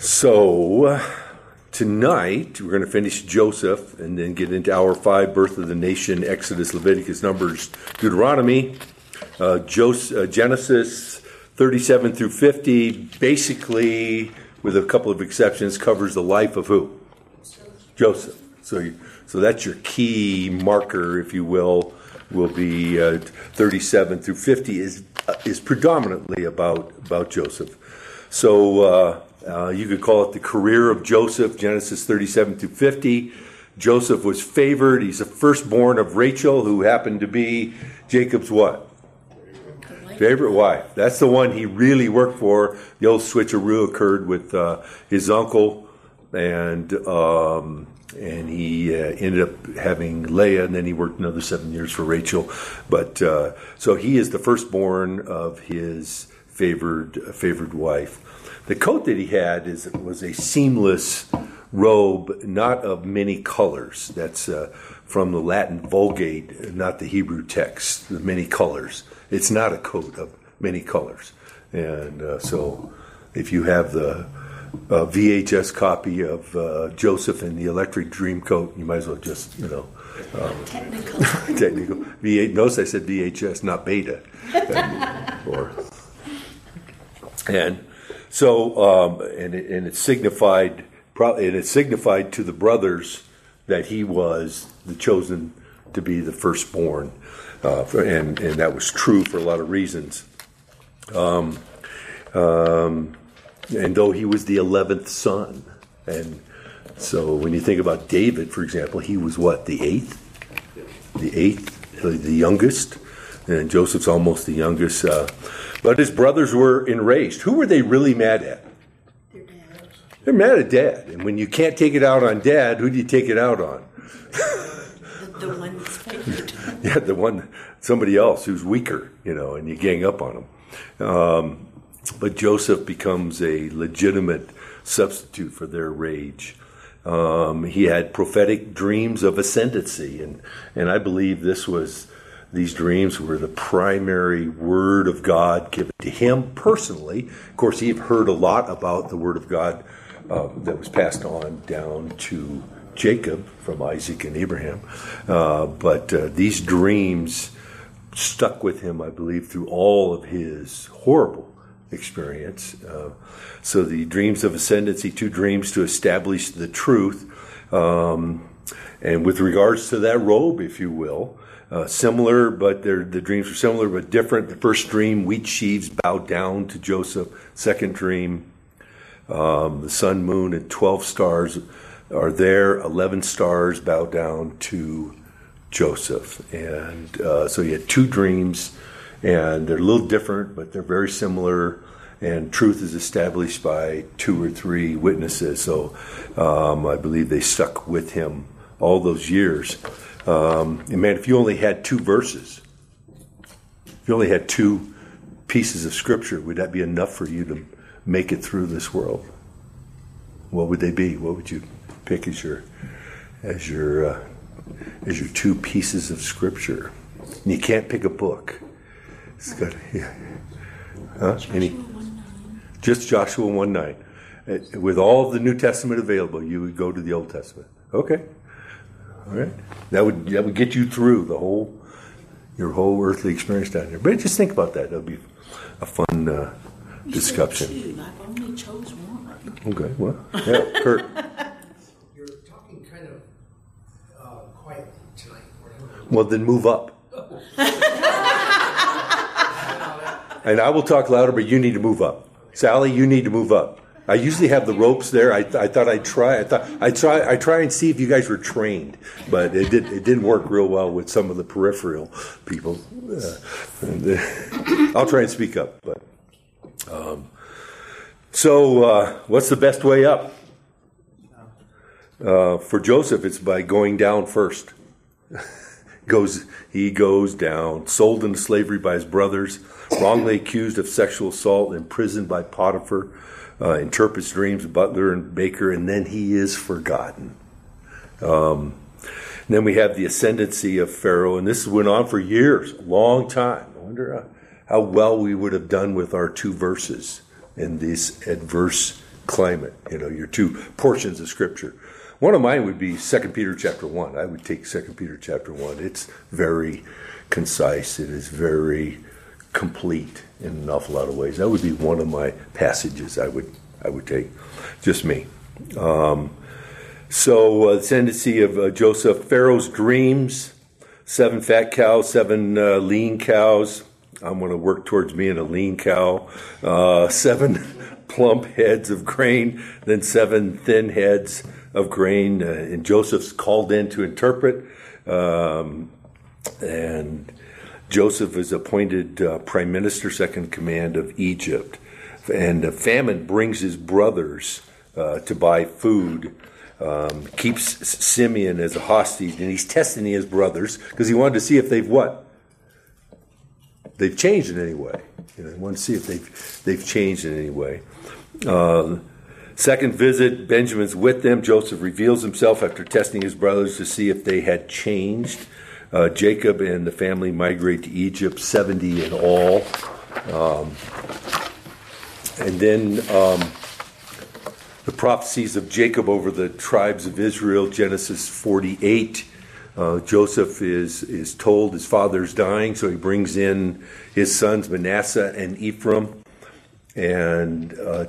So tonight we're going to finish Joseph and then get into hour 5, birth of the nation, Exodus, Leviticus, Numbers, Deuteronomy, Genesis 37 through 50. Basically, with a couple of exceptions, covers the life of who? Joseph. So that's your key marker, if you will be 37 through 50 is predominantly about Joseph. So you could call it the career of Joseph, Genesis 37 through 50. Joseph was favored. He's the firstborn of Rachel, who happened to be Jacob's what? Favorite wife. That's the one he really worked for. The old switcheroo occurred with his uncle, and he ended up having Leah, and then he worked another 7 years for Rachel. But so he is the firstborn of his favored wife. The coat that he had was a seamless robe, not of many colors. That's from the Latin Vulgate, not the Hebrew text, the many colors. It's not a coat of many colors. And so if you have the VHS copy of Joseph and the Electric Dream Coat, you might as well just, technical. Notice I said VHS, not beta. And it signified to the brothers that he was the chosen to be the firstborn, and that was true for a lot of reasons. And though he was the 11th son, and so when you think about David, for example, he was what, the eighth, the youngest, and Joseph's almost the youngest. But his brothers were enraged. Who were they really mad at? Their dad. They're mad at Dad. And when you can't take it out on Dad, who do you take it out on? The one that's favored. Yeah, somebody else who's weaker, and you gang up on him. But Joseph becomes a legitimate substitute for their rage. He had prophetic dreams of ascendancy, and I believe these dreams were the primary word of God given to him personally. Of course, he had heard a lot about the word of God that was passed on down to Jacob from Isaac and Abraham. But these dreams stuck with him, I believe, through all of his horrible experience. So the dreams of ascendancy, 2 dreams to establish the truth. And with regards to that robe, if you will, similar, but the dreams are similar but different. The first dream, wheat sheaves bow down to Joseph. Second dream, the sun, moon, and 12 stars are there. 11 stars bow down to Joseph. And so you had 2 dreams, and they're a little different, but they're very similar. And truth is established by 2 or 3 witnesses. So I believe they stuck with him all those years. And man, if you only had 2 verses, if you only had 2 pieces of scripture, would that be enough for you to make it through this world? What would they be? What would you pick as your 2 pieces of scripture? And you can't pick a book. It's got just Joshua 1:9. With all of the New Testament available, you would go to the Old Testament. Okay. All right, that would get you through your whole earthly experience down here. But just think about that. That would be a fun discussion. Two. I've only chose one. Okay, well, yeah, Kurt. You're talking kind of quietly tonight. Well, then move up. And I will talk louder, but you need to move up. Sally, you need to move up. I usually have the ropes there. I thought I'd try. I try and see if you guys were trained, but it didn't work real well with some of the peripheral people. I'll try and speak up. But so what's the best way up? For Joseph, it's by going down first. He goes down, sold into slavery by his brothers, wrongly accused of sexual assault, imprisoned by Potiphar. Interprets dreams, butler and baker, and then he is forgotten. And then we have the ascendancy of Pharaoh, and this went on for years, a long time. I wonder how well we would have done with our 2 verses in this adverse climate, your two portions of Scripture. One of mine would be 2 Peter chapter 1. I would take 2 Peter chapter 1. It's very concise. It is very complete in an awful lot of ways. That would be one of my passages I would take. Just me. So the tendency of Joseph, Pharaoh's dreams, 7 fat cows, 7 lean cows. I'm going to work towards being a lean cow. 7 plump heads of grain, then 7 thin heads of grain. And Joseph's called in to interpret. And Joseph is appointed prime minister, second command of Egypt. And a famine brings his brothers to buy food. Keeps Simeon as a hostage, and he's testing his brothers because he wanted to see if they've changed in any way. He wanted to see if they've changed in any way. Second visit, Benjamin's with them. Joseph reveals himself after testing his brothers to see if they had changed. Jacob and the family migrate to Egypt, 70 in all. And then the prophecies of Jacob over the tribes of Israel, Genesis 48. Joseph is told his father's dying, so he brings in his sons Manasseh and Ephraim, and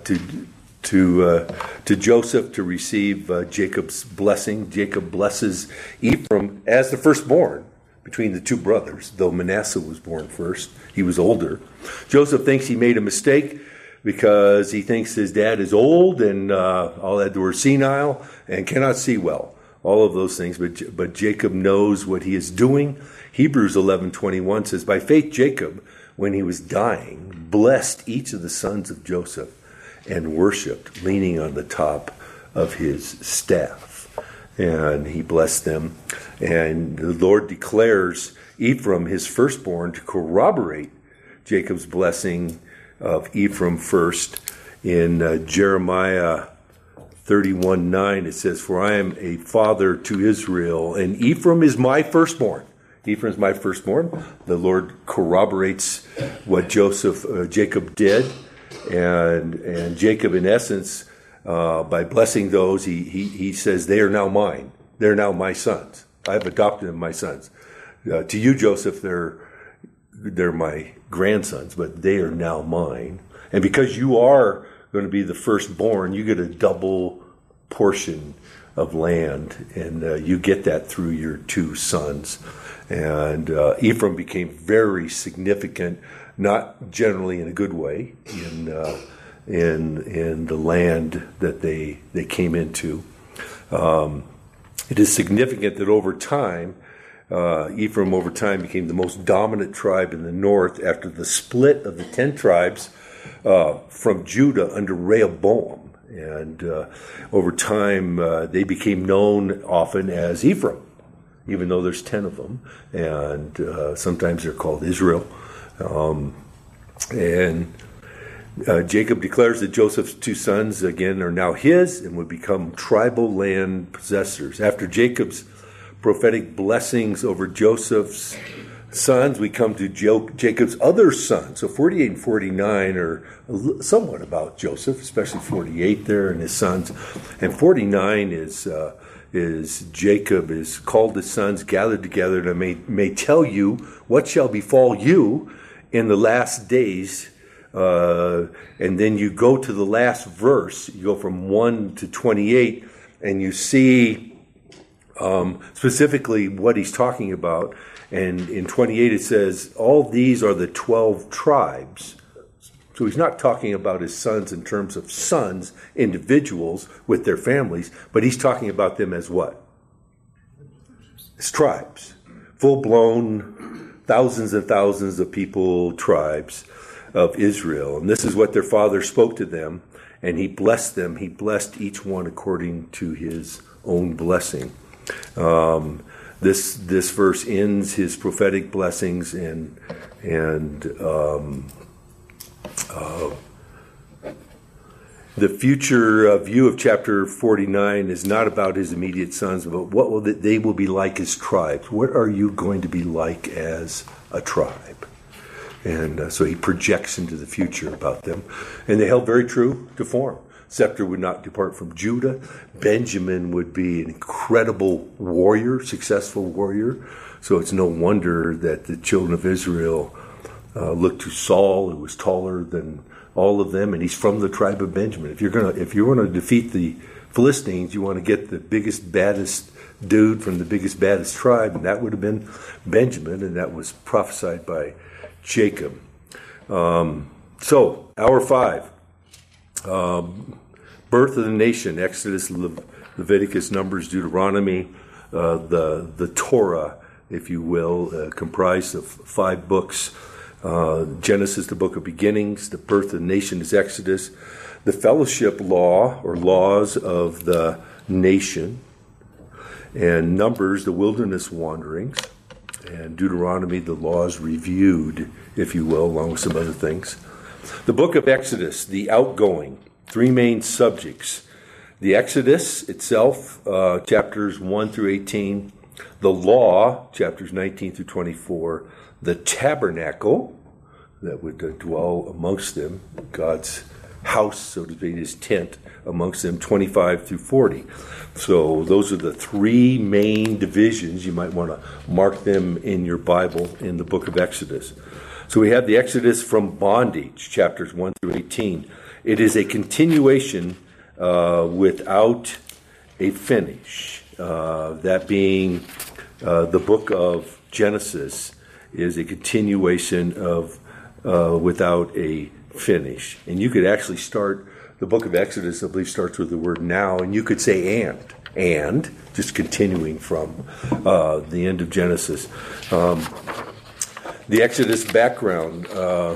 to Joseph to receive Jacob's blessing. Jacob blesses Ephraim as the firstborn between the two brothers, though Manasseh was born first. He was older. Joseph thinks he made a mistake because he thinks his dad is old and all that word senile and cannot see well. All of those things, but Jacob knows what he is doing. Hebrews 11:21 says, by faith Jacob, when he was dying, blessed each of the sons of Joseph and worshipped, leaning on the top of his staff. And he blessed them. And the Lord declares Ephraim his firstborn to corroborate Jacob's blessing of Ephraim first. In Jeremiah 31:9, it says, for I am a father to Israel, and Ephraim is my firstborn. Ephraim is my firstborn. The Lord corroborates what Jacob did. And Jacob, in essence, by blessing those, he says, they are now mine. They're now my sons. I have adopted them my sons. To you, Joseph, they're my grandsons, but they are now mine. And because you are going to be the firstborn, you get a double portion of land, and you get that through your 2 sons. And Ephraim became very significant, not generally in a good way, in the land that they came into. It is significant that over time, Ephraim over time became the most dominant tribe in the north after the split of the 10 tribes from Judah under Rehoboam. And over time, they became known often as Ephraim, even though there's 10 of them. And sometimes they're called Israel. Jacob declares that Joseph's 2 sons, again, are now his and would become tribal land possessors. After Jacob's prophetic blessings over Joseph's sons, we come to Jacob's other sons. So 48 and 49 are somewhat about Joseph, especially 48 there and his sons. And 49 is Jacob is called his sons gathered together, and I may tell you what shall befall you in the last days. And then you go to the last verse, you go from 1 to 28, and you see specifically what he's talking about. And in 28 it says, all these are the 12 tribes. So he's not talking about his sons in terms of sons, individuals with their families, but he's talking about them as what? As tribes. Full-blown, thousands and thousands of people, tribes of Israel. And this is what their father spoke to them, and he blessed them. He blessed each one according to his own blessing. This verse ends his prophetic blessings, and the future view of chapter 49 is not about his immediate sons, but what they will be like as tribes. What are you going to be like as a tribe? And so he projects into the future about them. And they held very true to form. scepter would not depart from Judah. Benjamin would be an incredible warrior, successful warrior. So it's no wonder that the children of Israel looked to Saul, who was taller than all of them, and he's from the tribe of Benjamin. If you want to defeat the Philistines, you want to get the biggest, baddest dude from the biggest, baddest tribe, and that would have been Benjamin, and that was prophesied by Jacob. So, hour 5. Birth of the nation, Exodus, Leviticus, Numbers, Deuteronomy, the Torah, if you will, comprised of 5 books. Genesis, the book of beginnings. The birth of the nation is Exodus. The fellowship law, or laws of the nation. And Numbers, the wilderness wanderings. And Deuteronomy, the laws reviewed, if you will, along with some other things. The book of Exodus, the outgoing. 3 main subjects. The Exodus itself, chapters 1 through 18. The law, chapters 19 through 24. The tabernacle, that would dwell amongst them. God's house, so to speak, his tent amongst them, 25 through 40. So those are the 3 main divisions. You might want to mark them in your Bible in the book of Exodus. So we have the Exodus from bondage, chapters 1 through 18. It is a continuation without a finish. That being the book of Genesis is a continuation of without a finish. And you could actually start, the book of Exodus, I believe, starts with the word now, and you could say and, just continuing from the end of Genesis. The Exodus background,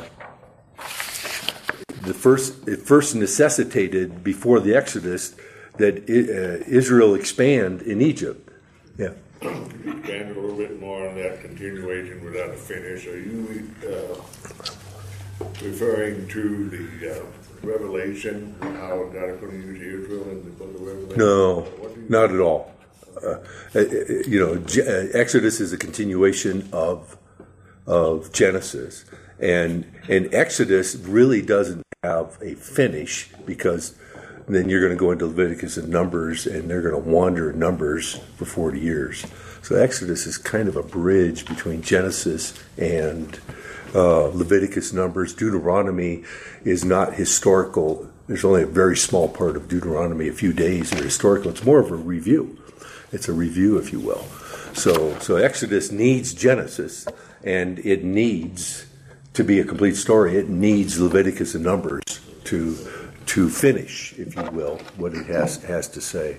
it first necessitated before the Exodus that Israel expand in Egypt. Yeah. Expand a little bit more on that continuation without a finish. Are you referring to the Revelation, how God is going to use Israel in the book of Revelation? No, not at all. Exodus is a continuation of Genesis, and Exodus really doesn't have a finish, because then you're going to go into Leviticus and Numbers, and they're going to wander in Numbers for 40 years. So Exodus is kind of a bridge between Genesis and Leviticus, Numbers. Deuteronomy is not historical. There's only a very small part of Deuteronomy, a few days, that are historical. It's more of a review. It's a review, if you will. So Exodus needs Genesis, and it needs to be a complete story. It needs Leviticus and Numbers to finish, if you will, what it has to say.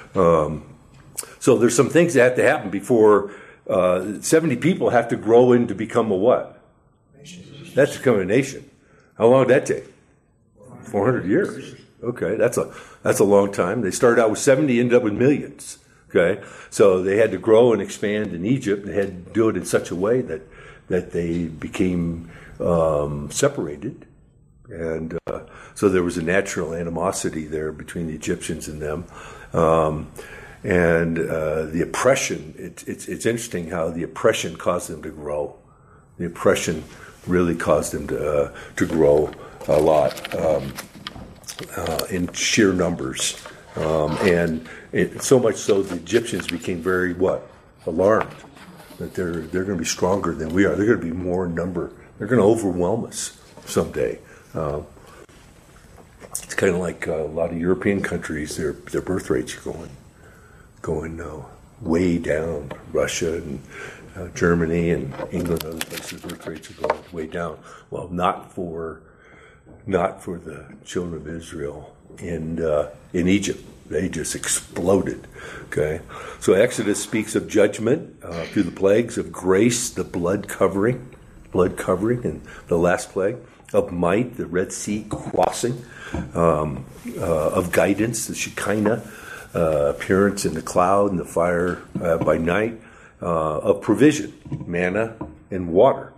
So there's some things that have to happen before 70 people have to grow in to become a what? That's to become a nation. How long did that take? 400 years. Okay, that's a long time. They started out with 70, ended up with millions. Okay, so they had to grow and expand in Egypt. They had to do it in such a way that they became separated. And so there was a natural animosity there between the Egyptians and them. And the oppression, it's interesting how the oppression caused them to grow. The oppression really caused them to grow a lot in sheer numbers. And so much so the Egyptians became very, alarmed that they're going to be stronger than we are. They're going to be more in number. They're going to overwhelm us someday. It's kind of like a lot of European countries, their birth rates are going way down. Russia and Germany and England and other places, birth rates are going way down. Well, not for the children of Israel in Egypt. They just exploded. Okay, so Exodus speaks of judgment through the plagues, of grace, the blood covering, and the last plague, of might, the Red Sea crossing, of guidance, the Shekinah appearance in the cloud and the fire by night, of provision, manna and water,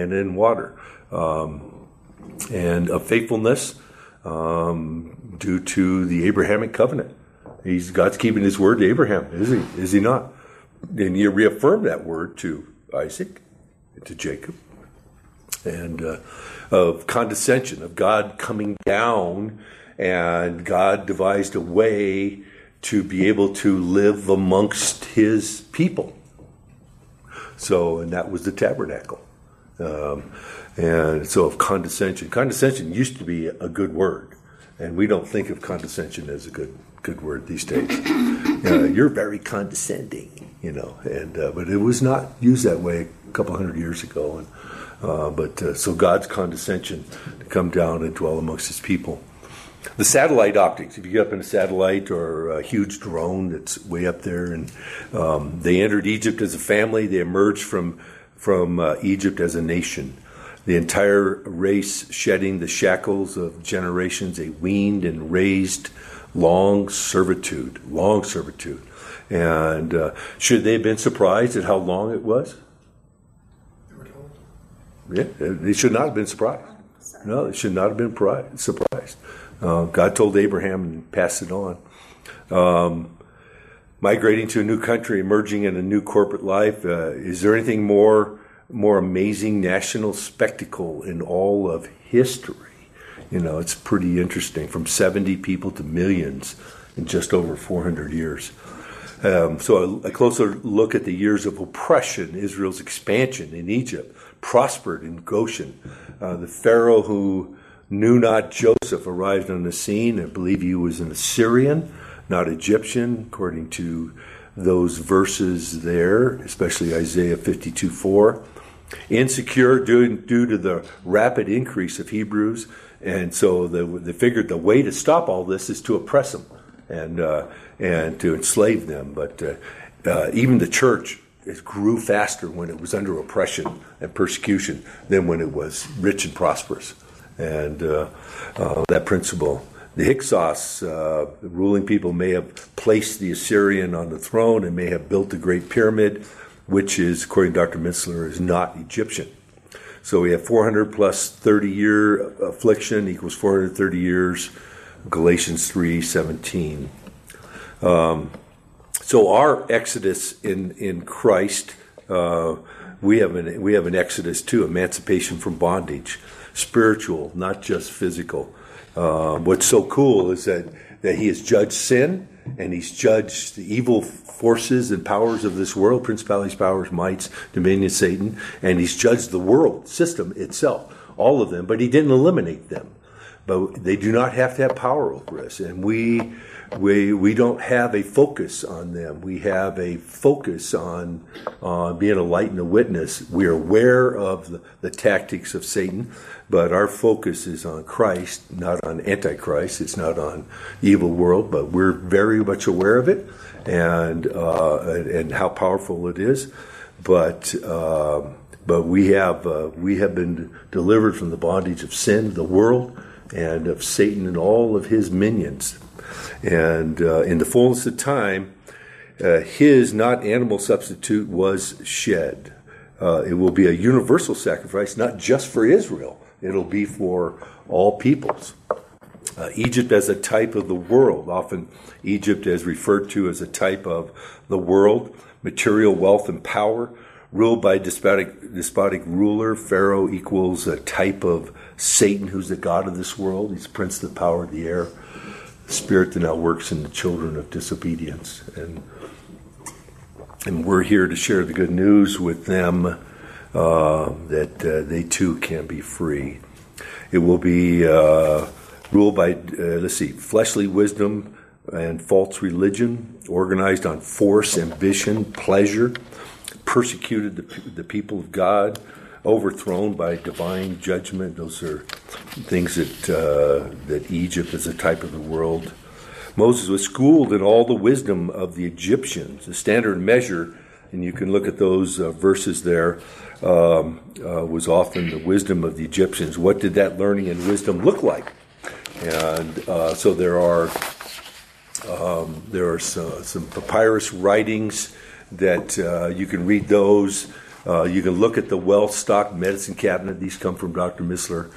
and of faithfulness due to the Abrahamic covenant. God's keeping his word to Abraham, is he not? And he reaffirmed that word to Isaac, to Jacob, and of condescension, of God coming down and God devised a way to be able to live amongst his people. So, and that was the tabernacle. And so of condescension. Condescension used to be a good word, and we don't think of condescension as a good word these days. You're very condescending, and but it was not used that way a couple hundred years ago. And so God's condescension to come down and dwell amongst his people. The satellite optics, if you get up in a satellite or a huge drone that's way up there, and they entered Egypt as a family, they emerged from Egypt as a nation. The entire race shedding the shackles of generations, they weaned and raised long servitude. And should they have been surprised at how long it was? Yeah, they should not have been surprised. No, they should not have been surprised. God told Abraham and passed it on. Migrating to a new country, emerging in a new corporate life. Is there anything more amazing national spectacle in all of history? It's pretty interesting. From 70 people to millions in just over 400 years. So a closer look at the years of oppression, Israel's expansion in Egypt, prospered in Goshen. The Pharaoh who knew not Joseph arrived on the scene. I believe he was an Assyrian, not Egyptian, according to those verses there, especially Isaiah 52:4. Insecure due to the rapid increase of Hebrews, and so they figured the way to stop all this is to oppress them and to enslave them. But even the church grew faster when it was under oppression and persecution than when it was rich and prosperous. And that principle, the Hyksos, the ruling people may have placed the Assyrian on the throne and may have built the Great Pyramid, which is, according to Dr. Mitzler, is not Egyptian. So we have 400 plus 30-year affliction equals 430 years, Galatians 3:17. So our exodus in Christ, we have an exodus too, emancipation from bondage, spiritual, not just physical. What's so cool is that he has judged sin, and he's judged the evil forces and powers of this world, principalities, powers, mights, dominion, Satan, and he's judged the world system itself, all of them, but he didn't eliminate them. But they do not have to have power over us, and we don't have a focus on them. We have a focus on being a light and a witness. We are aware of the tactics of Satan, but our focus is on Christ, not on Antichrist. It's not on the evil world, but we're very much aware of it and how powerful it is. But we have been delivered from the bondage of sin, the world, and of Satan and all of his minions. And in the fullness of time, his not animal substitute was shed. It will be a universal sacrifice, not just for Israel. It'll be for all peoples. Egypt as a type of the world. Often Egypt is referred to as a type of the world. Material wealth and power. Ruled by despotic ruler. Pharaoh equals a type of Satan, who's the god of this world. He's the prince of the power of the air. Spirit that now works in the children of disobedience. And we're here to share the good news with them that they too can be free. It will be ruled by, fleshly wisdom and false religion, organized on force, ambition, pleasure, persecuted the people of God, overthrown by divine judgment. Those are things that Egypt is a type of the world. Moses was schooled in all the wisdom of the Egyptians. The standard measure, and you can look at those verses there, was often the wisdom of the Egyptians. What did that learning and wisdom look like? And so there are some papyrus writings that you can read those. You can look at the well-stocked medicine cabinet. These come from Dr. Mitzler,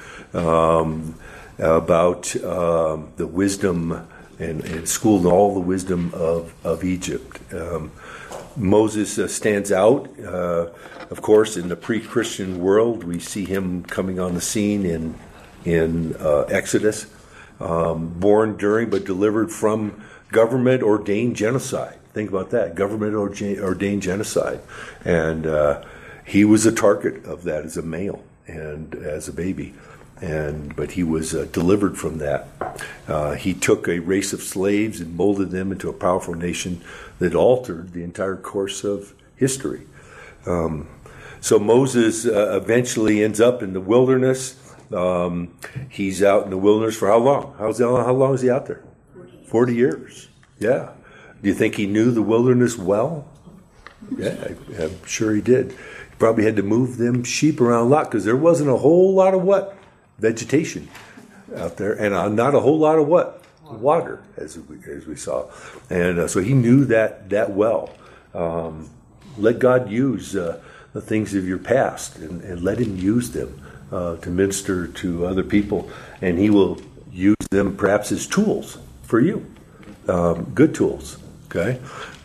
about the wisdom and schooled in all the wisdom of Egypt. Moses stands out. Of course, in the pre-Christian world, we see him coming on the scene in Exodus. born during but delivered from government-ordained genocide. Think about that, government-ordained genocide. And he was a target of that as a male and as a baby. But he was delivered from that. He took a race of slaves and molded them into a powerful nation that altered the entire course of history. So Moses eventually ends up in the wilderness. He's out in the wilderness for how long? How long is he out there? 40 years. Yeah. Do you think he knew the wilderness well? Yeah, I'm sure he did. He probably had to move them sheep around a lot because there wasn't a whole lot of what? Vegetation out there, and not a whole lot of what? Water, as we saw. And so he knew that well. Let God use the things of your past and let him use them to minister to other people, and he will use them perhaps as tools for you, good tools. Okay,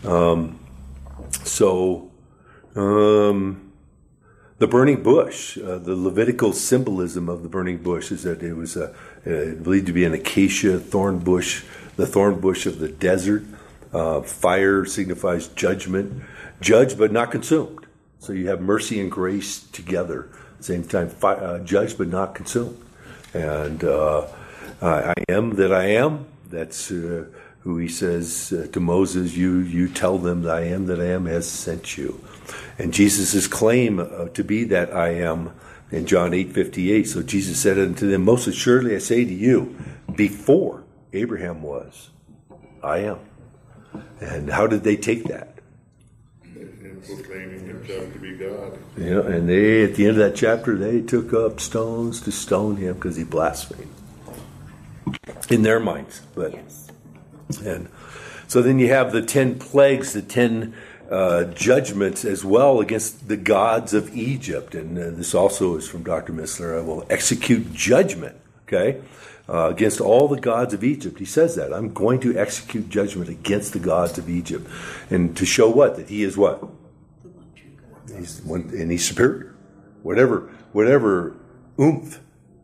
the burning bush, the Levitical symbolism of the burning bush is that it was believed to be an acacia thorn bush, the thorn bush of the desert. Fire signifies judgment, judged but not consumed. So you have mercy and grace together. At the same time, judged but not consumed. And I am that I am. That's who he says to Moses, you tell them that I am has sent you. And Jesus' claim to be that I am in John 8:58. So Jesus said unto them, most assuredly I say to you, before Abraham was, I am. And how did they take that? In proclaiming himself to be God. And they, at the end of that chapter, they took up stones to stone him because he blasphemed. In their minds. But Yes. and so then you have the 10 plagues, the 10 judgments as well against the gods of Egypt. And this also is from Dr. Missler. I will execute judgment, okay, against all the gods of Egypt. He says that. I'm going to execute judgment against the gods of Egypt. And to show what? That he is what? The one true God. He's superior. Whatever oomph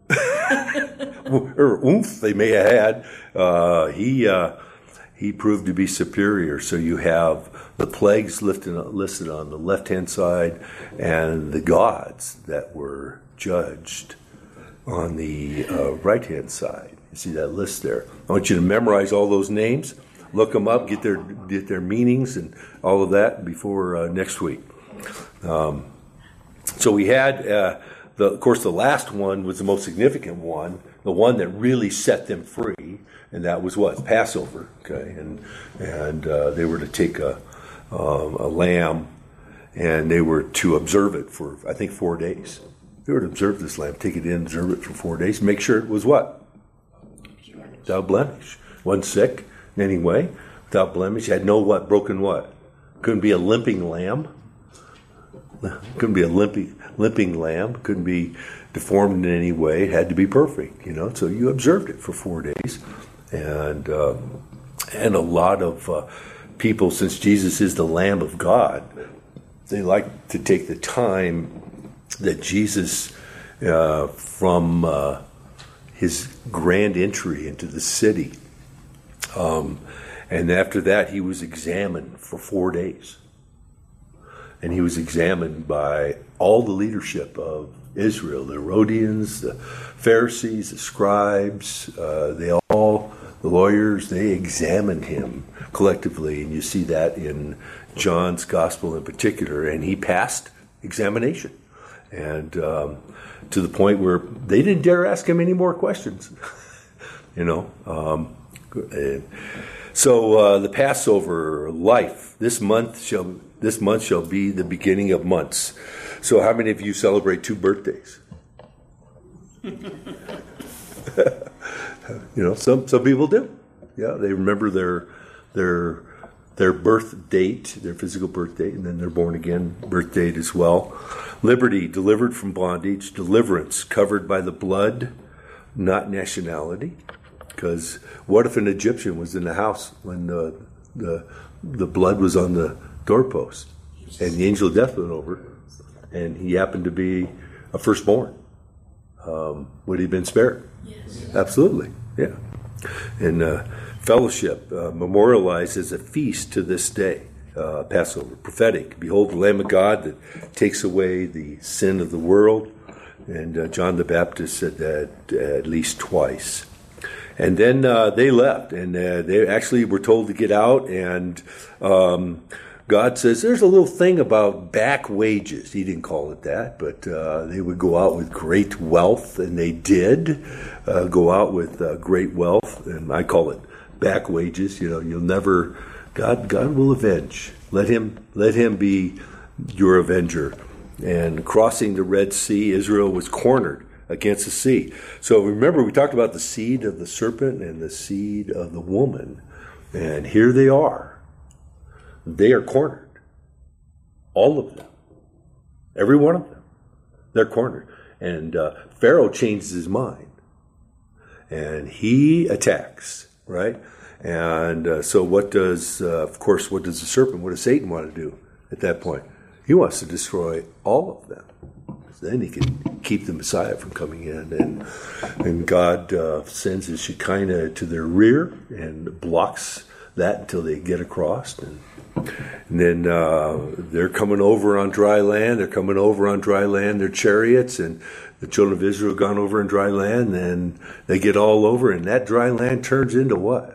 or oomph they may have had, he proved to be superior. So you have the plagues listed on the left-hand side and the gods that were judged on the right-hand side. You see that list there. I want you to memorize all those names, look them up, get their meanings and all of that before next week. So we had, of course, the last one was the most significant one, the one that really set them free, and that was what? Passover. Okay, and they were to take a lamb, and they were to observe it for, I think, 4 days. They were to observe this lamb, take it in, observe it for 4 days, make sure it was what? Without blemish. Wasn't sick in any way, without blemish. Had no what? Broken what? Couldn't be a limping lamb. Couldn't be a limping lamb. Couldn't be deformed in any way. It had to be perfect, So you observed it for 4 days. And a lot of people, since Jesus is the Lamb of God, they like to take the time that Jesus, from his grand entry into the city, and after that he was examined for 4 days. And he was examined by all the leadership of Israel, the Herodians, the Pharisees, the scribes, the lawyers, they examined him collectively. And you see that in John's gospel in particular. And he passed examination. And to the point where they didn't dare ask him any more questions. So the Passover life, this month shall be the beginning of months. So how many of you celebrate 2 birthdays? Some people do. Yeah, they remember their birth date, their physical birth date, and then their born again birth date as well. Liberty, delivered from bondage. Deliverance, covered by the blood, not nationality. Because what if an Egyptian was in the house when the blood was on the doorpost and the angel of death went over and he happened to be a firstborn? Would he have been spared? Yes. Absolutely, yeah. And fellowship memorializes a feast to this day. Passover, prophetic. Behold the Lamb of God that takes away the sin of the world. And John the Baptist said that at least twice. And then they left, and they actually were told to get out, and God says there's a little thing about back wages. He didn't call it that, but they would go out with great wealth, and they did go out with great wealth, and I call it back wages. You'll never... God will avenge. Let him be your avenger. And crossing the Red Sea, Israel was cornered against the sea. So remember, we talked about the seed of the serpent and the seed of the woman. And here they are. They are cornered. All of them. Every one of them. They're cornered. And Pharaoh changes his mind. And he attacks, right? And so what does the serpent, what does Satan want to do at that point? He wants to destroy all of them. So then he can keep the Messiah from coming in. And God sends his Shekinah to their rear and blocks that until they get across. And then they're coming over on dry land. Their chariots, and the children of Israel have gone over in dry land. And they get all over, and that dry land turns into what?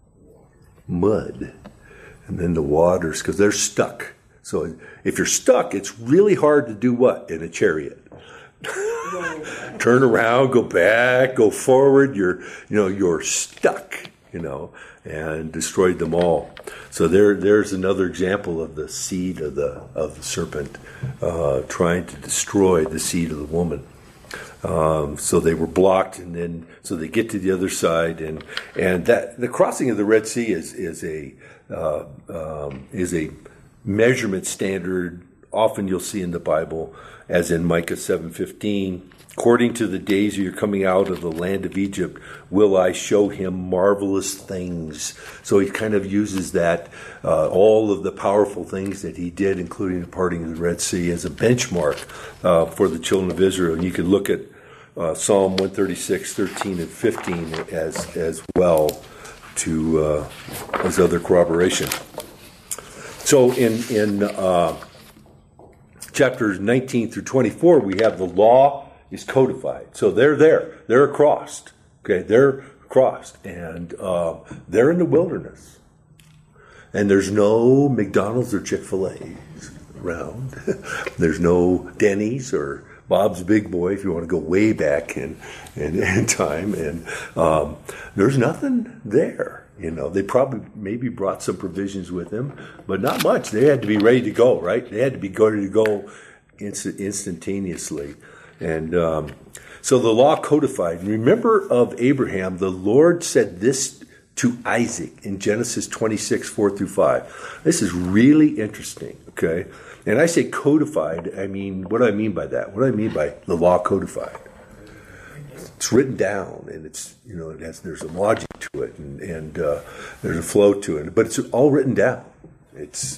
Mud. And then the waters, because they're stuck. So if you're stuck, it's really hard to do what in a chariot? Turn around, go back, go forward. You're stuck, and destroyed them all. So there's another example of the seed of the serpent trying to destroy the seed of the woman. So they were blocked, and then so they get to the other side, and that the crossing of the Red Sea is a measurement standard. Often you'll see in the Bible, as in Micah 7:15, according to the days of your coming out of the land of Egypt, will I show him marvelous things. So he kind of uses that, all of the powerful things that he did, including the parting of the Red Sea, as a benchmark for the children of Israel. And you can look at Psalm 136, 13, and 15 as well to as other corroboration. So in chapters 19 through 24, we have the law is codified. So they're there. They're crossed. Okay, they're crossed. And they're in the wilderness. And there's no McDonald's or Chick-fil-A's around. There's no Denny's or Bob's Big Boy, if you want to go way back in time. And there's nothing there. They probably maybe brought some provisions with them, but not much. They had to be ready to go, right? They had to be ready to go instantaneously. And so the law codified. Remember of Abraham, the Lord said this to Isaac in Genesis 26, 4 through 5. This is really interesting, okay? And I say codified, what do I mean by that? What do I mean by the law codified? It's written down, and it's, there's a logic to it, and there's a flow to it, but it's all written down. It's,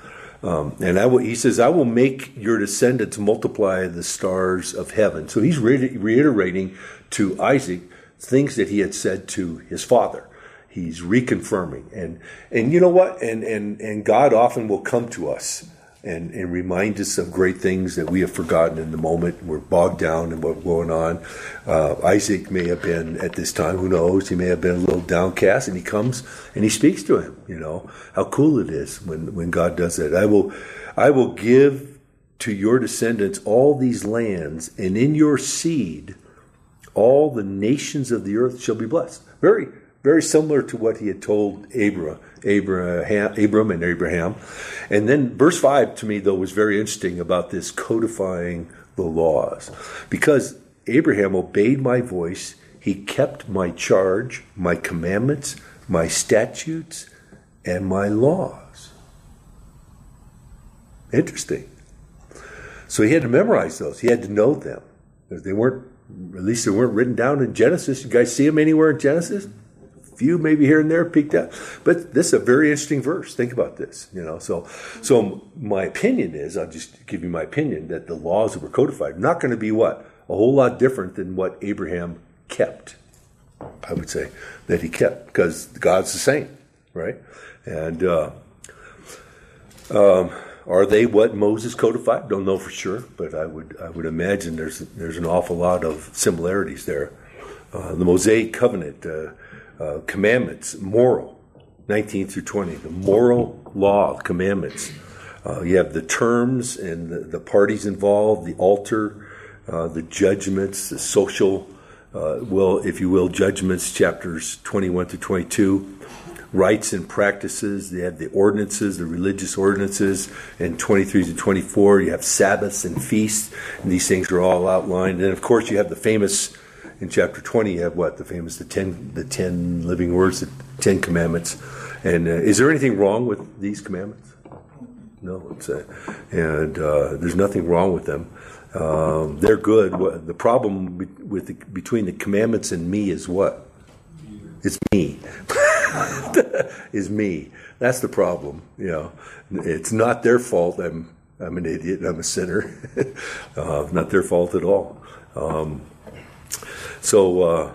he says, I will make your descendants multiply the stars of heaven. So he's reiterating to Isaac things that he had said to his father. He's reconfirming, and you know what? And God often will come to us and remind us of great things that we have forgotten in the moment. We're bogged down in what's going on. Isaac may have been at this time, who knows? He may have been a little downcast, and he comes and he speaks to him. How cool it is when God does that. I will give to your descendants all these lands, and in your seed all the nations of the earth shall be blessed. Very, very similar to what he had told Abram and Abraham. And then verse 5 to me, though, was very interesting about this codifying the laws. Because Abraham obeyed my voice, he kept my charge, my commandments, my statutes, and my laws. Interesting. So he had to memorize those. He had to know them. They weren't written down in Genesis. You guys see them anywhere in Genesis? Few maybe here and there peeked out, but this is a very interesting verse. Think about this, So my opinion is, I'll just give you my opinion, that the laws that were codified are not going to be a whole lot different than what Abraham kept. I would say, that he kept, because God's the same, right? And are they what Moses codified? Don't know for sure, but I would imagine there's an awful lot of similarities there. The Mosaic Covenant, commandments, moral, 19 through 20, the moral law of commandments. You have the terms and the parties involved, the altar, the judgments, the social, if you will, judgments, chapters 21 to 22, rights and practices. They have the ordinances, the religious ordinances, and 23 to 24. You have Sabbaths and feasts, and these things are all outlined. And of course, you have the famous, in chapter 20, you have what? The 10 living words, the 10 commandments. And is there anything wrong with these commandments? No, there's nothing wrong with them. They're good. The problem between the commandments and me is what? It's me. Is me. That's the problem. It's not their fault. I'm an idiot. I'm a sinner. Not their fault at all. So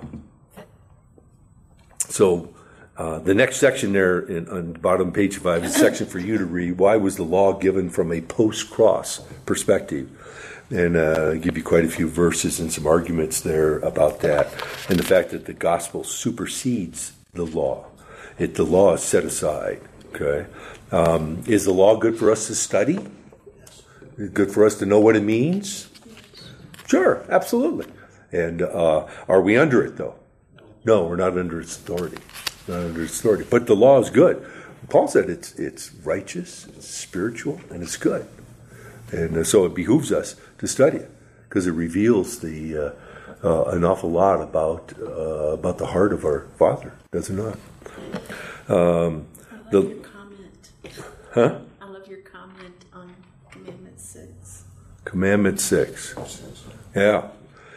the next section there on the bottom of page 5 is a section for you to read. Why was the law given from a post-cross perspective? And I'll give you quite a few verses and some arguments there about that. And the fact that the gospel supersedes the law. The law is set aside. Okay, is the law good for us to study? Good for us to know what it means? Sure, absolutely. And are we under it, though? No, we're not under its authority. Not under its authority. But the law is good. Paul said it's righteous, it's spiritual, and it's good. And so it behooves us to study it because it reveals an awful lot about the heart of our Father, does it not? I love your comment. Huh? I love your comment on Commandment 6. Commandment 6. Yeah.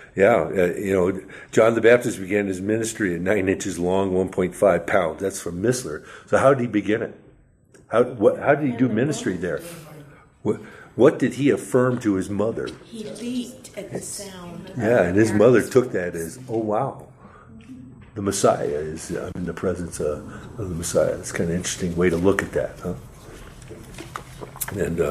John the Baptist began his ministry at 9 inches long, 1.5 pounds. That's from Missler. So how did he begin it? How did he do ministry there? What did he affirm to his mother? He leaped at the sound. Yeah, and his mother took that as, oh, wow. The Messiah is, I'm in the presence of the Messiah. It's kind of an interesting way to look at that, huh? And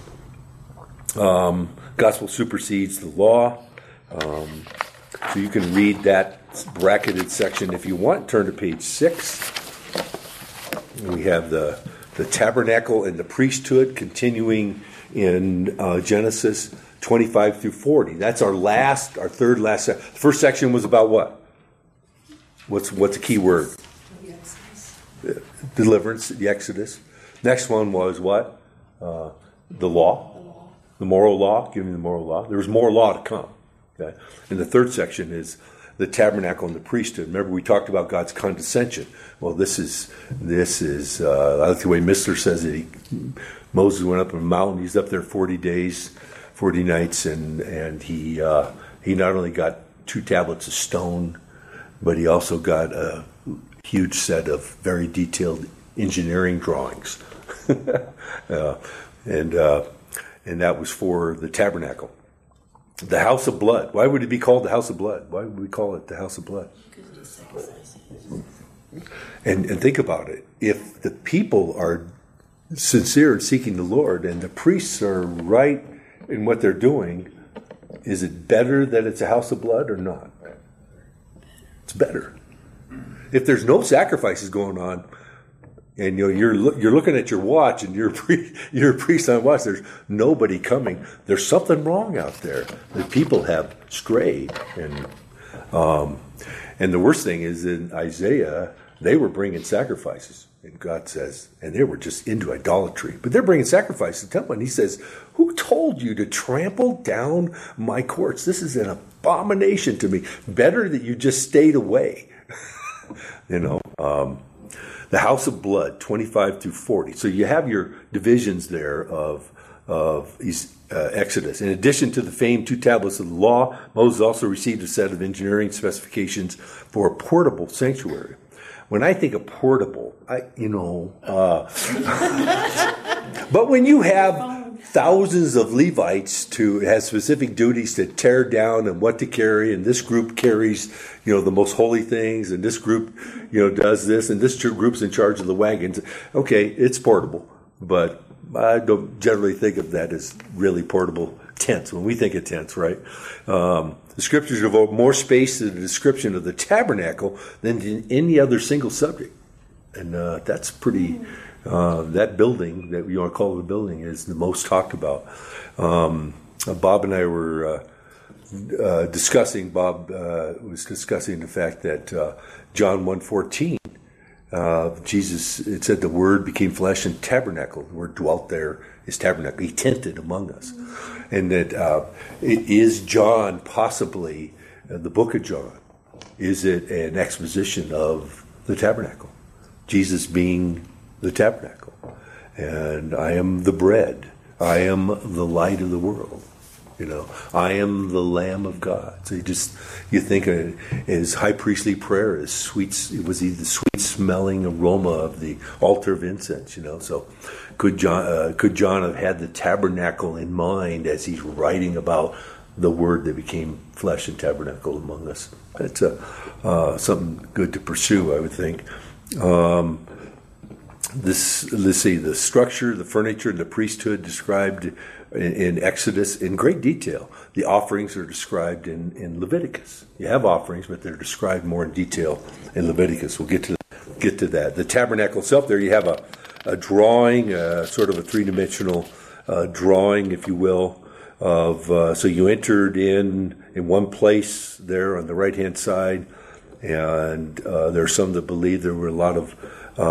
gospel supersedes the law. So you can read that bracketed section if you want. Turn to page 6. We have the tabernacle and the priesthood continuing in Genesis 25 through 40. That's our third last section. The first section was about what? What's the key word? Deliverance, the Exodus. Next one was what? The law. The moral law, giving the moral law. There was more law to come. Okay? And the third section is the tabernacle and the priesthood. Remember, we talked about God's condescension. Well, this is. I like the way Mr. says it. Moses went up on a mountain. He's up there 40 days, 40 nights, and he not only got 2 tablets of stone, but he also got a huge set of very detailed engineering drawings, and that was for the tabernacle. The house of blood. Why would it be called the house of blood? Why would we call it the house of blood? Because it's sacrificing. And think about it. If the people are sincere in seeking the Lord and the priests are right in what they're doing, is it better that it's a house of blood or not? It's better. If there's no sacrifices going on, and you're looking at your watch and you're a priest on watch, there's nobody coming. There's something wrong out there. The people have strayed, and the worst thing is in Isaiah they were bringing sacrifices, and God says, and they were just into idolatry. But they're bringing sacrifices to the temple, and He says, "Who told you to trample down my courts? This is an abomination to me. Better that you just stayed away." The house of blood, 25 through 40. So you have your divisions there of Exodus. In addition to the famed 2 tablets of the law, Moses also received a set of engineering specifications for a portable sanctuary. When I think of portable, but when you have thousands of Levites to have specific duties to tear down and what to carry, and this group carries, the most holy things, and this group, does this, and this group's in charge of the wagons. Okay, it's portable, but I don't generally think of that as really portable tents when we think of tents, right? The scriptures devote more space to the description of the tabernacle than in any other single subject. And that's pretty, that building that you want to call it a building is the most talked about. Bob and I were discussing, Bob was discussing the fact that John 1:14, Jesus, it said the Word became flesh and tabernacle. The Word dwelt there, is tabernacle. He tented among us. And that is John possibly, the book of John, is it an exposition of the tabernacle? Jesus being the tabernacle. And I am the bread. I am the light of the world. I am the Lamb of God. So you think his high priestly prayer is sweet. It was the sweet smelling aroma of the altar of incense. So could John have had the tabernacle in mind as he's writing about the Word that became flesh and tabernacle among us? That's something good to pursue, I would think. Let's see, the structure, the furniture, and the priesthood described in Exodus in great detail. The offerings are described in Leviticus. You have offerings, but they're described more in detail in Leviticus. We'll get to that. The tabernacle itself, there you have a drawing, sort of a three-dimensional drawing, if you will, of so you entered in one place there on the right-hand side, and there are some that believe there were a lot of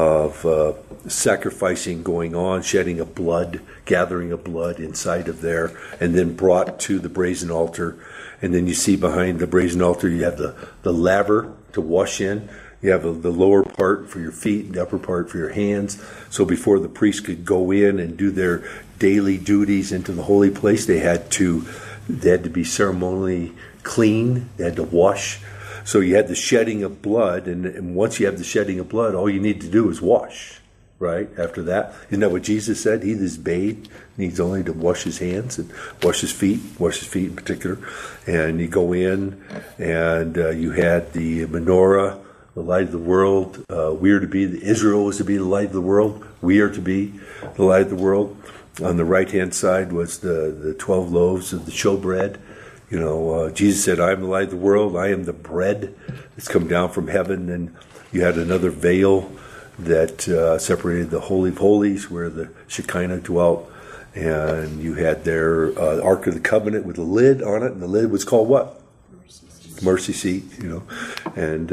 sacrificing going on, shedding of blood, gathering of blood inside of there, and then brought to the brazen altar. And then you see behind the brazen altar you have the laver to wash in. You have the lower part for your feet and the upper part for your hands. So before the priest could go in and do their daily duties into the holy place, they had to be ceremonially clean. They had to wash. So you had the shedding of blood, and once you have the shedding of blood, all you need to do is wash, right? After that, isn't that what Jesus said? He that is bathed needs only to wash his hands and wash his feet in particular. And you go in, and you had the menorah, the light of the world. Israel was to be the light of the world. We are to be the light of the world. On the right-hand side was the 12 loaves of the showbread. Jesus said, I am the light of the world. I am the bread that's come down from heaven. And you had another veil that separated the Holy of Holies where the Shekinah dwelt. And you had their Ark of the Covenant with a lid on it. And the lid was called what? Mercy seat, And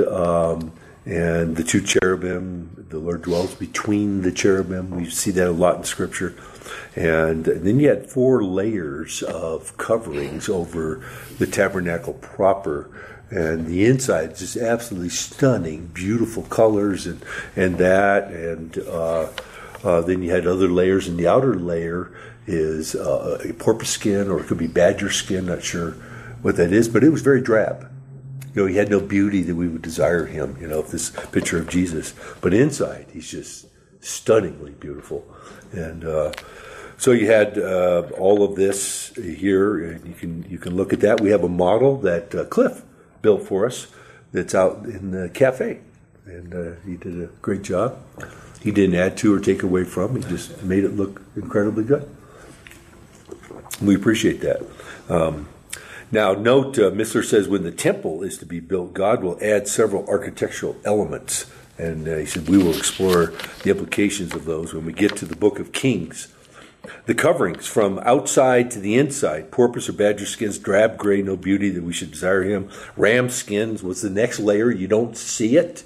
the two cherubim, the Lord dwells between the cherubim. We see that a lot in Scripture. And then you had 4 layers of coverings over the tabernacle proper. And the inside is just absolutely stunning, beautiful colors and that. And then you had other layers. And the outer layer is a porpoise skin, or it could be badger skin, not sure what that is. But it was very drab. He had no beauty that we would desire him, this picture of Jesus. But inside, he's just stunningly beautiful. And so you had all of this here, and you can look at that. We have a model that Cliff built for us that's out in the cafe, and he did a great job. He didn't add to or take away from. He just made it look incredibly good. We appreciate that. Now, note, Missler says when the temple is to be built, God will add several architectural elements. And he said we will explore the implications of those when we get to the book of Kings. The coverings from outside to the inside, porpoise or badger skins, drab gray, no beauty that we should desire him. Ram skins was the next layer. You don't see it.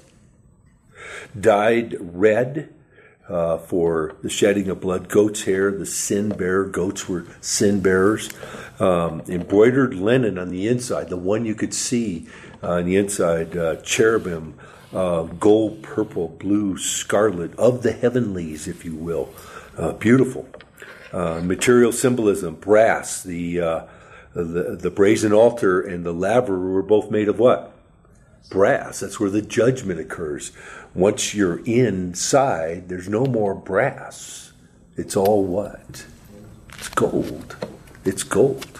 Dyed red for the shedding of blood. Goat's hair, the sin bearer. Goats were sin bearers. Embroidered linen on the inside, the one you could see on the inside. Cherubim, gold, purple, blue, scarlet, of the heavenlies, if you will. Beautiful. Material symbolism, brass. The brazen altar and the laver were both made of what? Brass. That's where the judgment occurs. Once you're inside, there's no more brass. It's all what? It's gold. It's gold.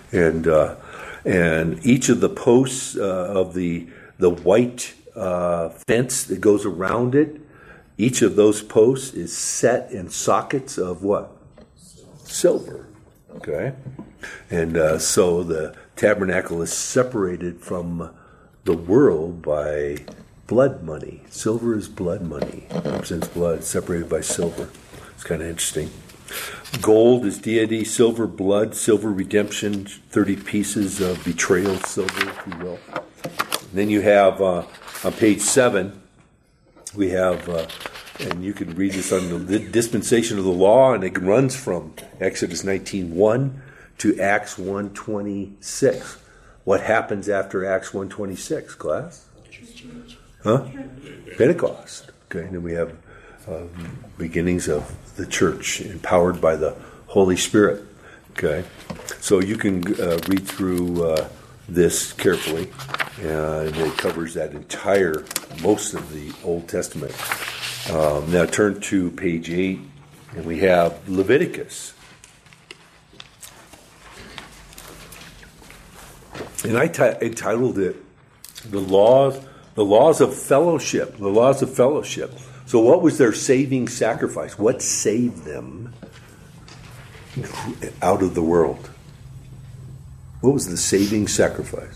And each of the posts of the white fence that goes around it, each of those posts is set in sockets of what? Silver. Okay? And so the tabernacle is separated from the world by blood money. Silver is blood money. It represents blood, separated by silver. It's kind of interesting. Gold is deity, silver, blood, silver, redemption, 30 pieces of betrayal silver, if you will. And then you have, on page 7, we have, and you can read this on the dispensation of the law, and it runs from Exodus 19:1 to Acts 1:26. What happens after Acts 1:26, class? Huh? Pentecost. Okay, and then we have beginnings of the church empowered by the Holy Spirit. Okay, so you can read through this carefully, and it covers that entire, most of the Old Testament. Now turn to page 8, and we have Leviticus. And I entitled it the laws of fellowship. The laws of fellowship. So what was their saving sacrifice? What saved them out of the world? What was the saving sacrifice?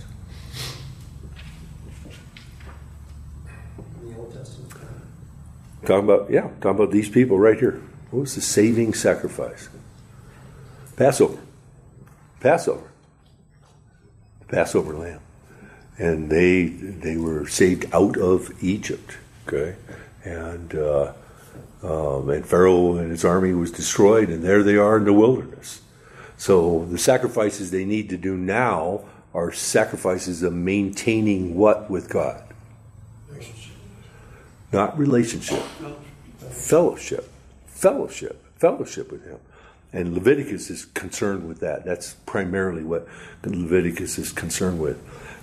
In the Old Testament. Talking about these people right here. What was the saving sacrifice? Passover. The Passover lamb. And they were saved out of Egypt. Okay? And Pharaoh and his army was destroyed, and there they are in the wilderness. So the sacrifices they need to do now are sacrifices of maintaining what with God? Relationship. Not relationship. Fellowship with Him. And Leviticus is concerned with that. That's primarily what Leviticus is concerned with.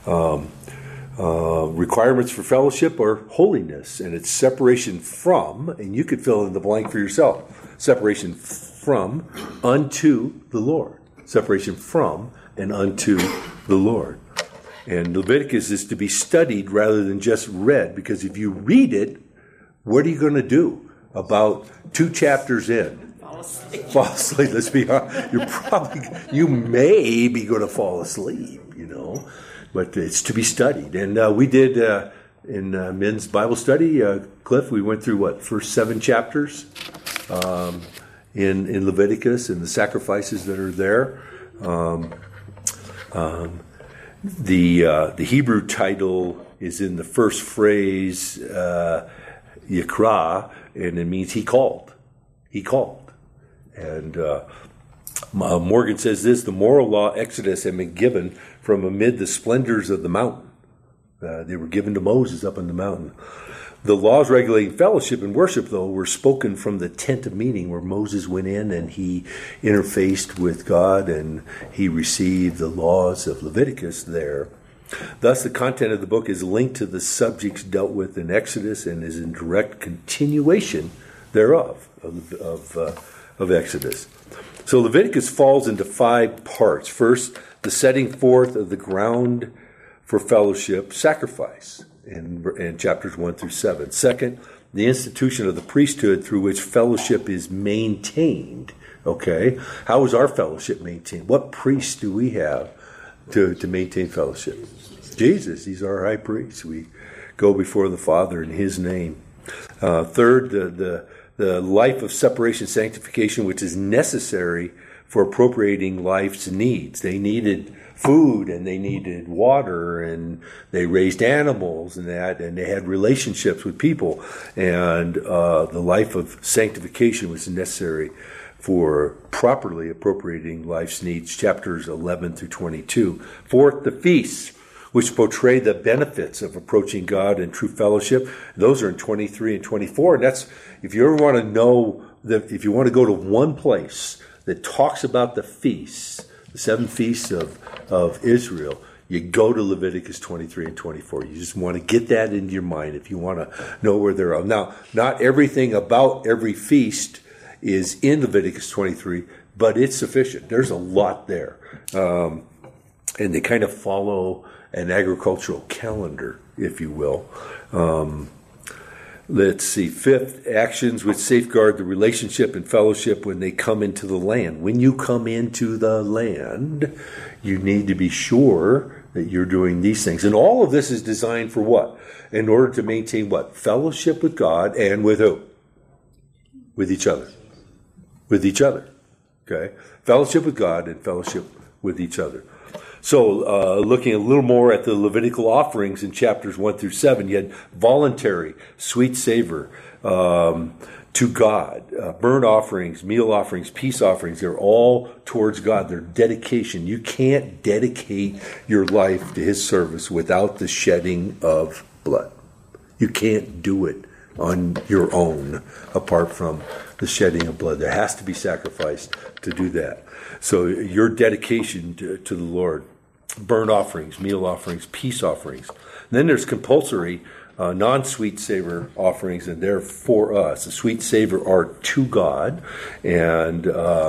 Requirements for fellowship are holiness, and it's separation from, and you could fill in the blank for yourself, separation from unto the Lord. Separation from and unto the Lord. And Leviticus is to be studied rather than just read, because if you read it, what are you going to do about 2 chapters in? Fall asleep. Let's be honest. You may be going to fall asleep, but it's to be studied. And we did in men's Bible study, Cliff, we went through first 7 chapters in Leviticus and the sacrifices that are there. The Hebrew title is in the first phrase, Yikra, and it means he called. He called. And Morgan says this: the moral law Exodus had been given from amid the splendors of the mountain. They were given to Moses up on the mountain. The laws regulating fellowship and worship, though, were spoken from the tent of meeting, where Moses went in and he interfaced with God and he received the laws of Leviticus there. Thus, the content of the book is linked to the subjects dealt with in Exodus and is in direct continuation thereof, of Exodus. So Leviticus falls into 5 parts. First, the setting forth of the ground for fellowship, sacrifice, in chapters 1 through 7. Second, the institution of the priesthood through which fellowship is maintained. Okay? How is our fellowship maintained? What priests do we have to maintain fellowship? Jesus. He's our high priest. We go before the Father in His name. Third, the life of separation, sanctification, which is necessary for appropriating life's needs. They needed food, and they needed water, and they raised animals and they had relationships with people. And the life of sanctification was necessary for properly appropriating life's needs, chapters 11 through 22. Fourth, the feasts, which portray the benefits of approaching God in true fellowship. Those are in 23 and 24. And that's, if you ever want to know, if you want to go to one place that talks about the feasts, the 7 feasts of Israel, you go to Leviticus 23 and 24. You just want to get that into your mind if you want to know where they're at. Now, not everything about every feast is in Leviticus 23, but it's sufficient. There's a lot there. And they kind of follow an agricultural calendar, if you will. Let's see. Fifth, actions which safeguard the relationship and fellowship when they come into the land. When you come into the land, you need to be sure that you're doing these things. And all of this is designed for what? In order to maintain what? Fellowship with God and with who? With each other. With each other. Okay? Fellowship with God and fellowship with each other. So, looking a little more at the Levitical offerings in chapters 1 through 7, you had voluntary, sweet savor to God, burnt offerings, meal offerings, peace offerings. They're all towards God. They're dedication. You can't dedicate your life to His service without the shedding of blood. You can't do it on your own apart from the shedding of blood. There has to be sacrifice to do that. So your dedication to the Lord, burnt offerings, meal offerings, peace offerings. And then there's compulsory non-sweet savor offerings, and they're for us. The sweet savor are to God. And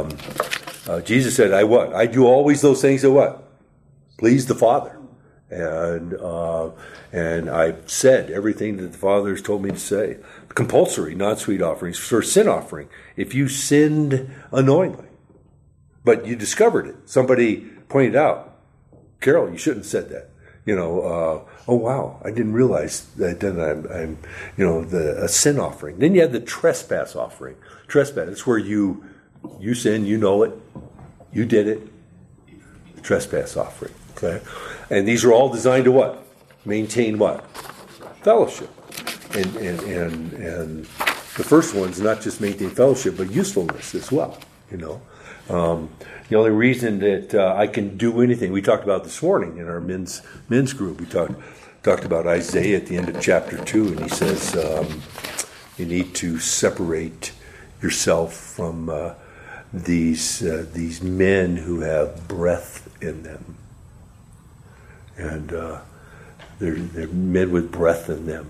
Jesus said, I do always those things that what? Please the Father. And I've said everything that the Father has told me to say. Compulsory non-sweet offerings for sin offering. If you sinned unknowingly, but you discovered it. Somebody pointed out, Carol, you shouldn't have said that. Oh wow, I didn't realize that. Then I'm a sin offering. Then you have the trespass offering. Trespass, it's where you sin, you know it, you did it. The trespass offering. Okay, and these are all designed to what? Maintain what? Fellowship. And the first one's not just maintain fellowship, but usefulness as well. The only reason that I can do anything, we talked about this morning in our men's group, we talked about Isaiah at the end of chapter 2, and he says you need to separate yourself from these men who have breath in them. And they're men with breath in them,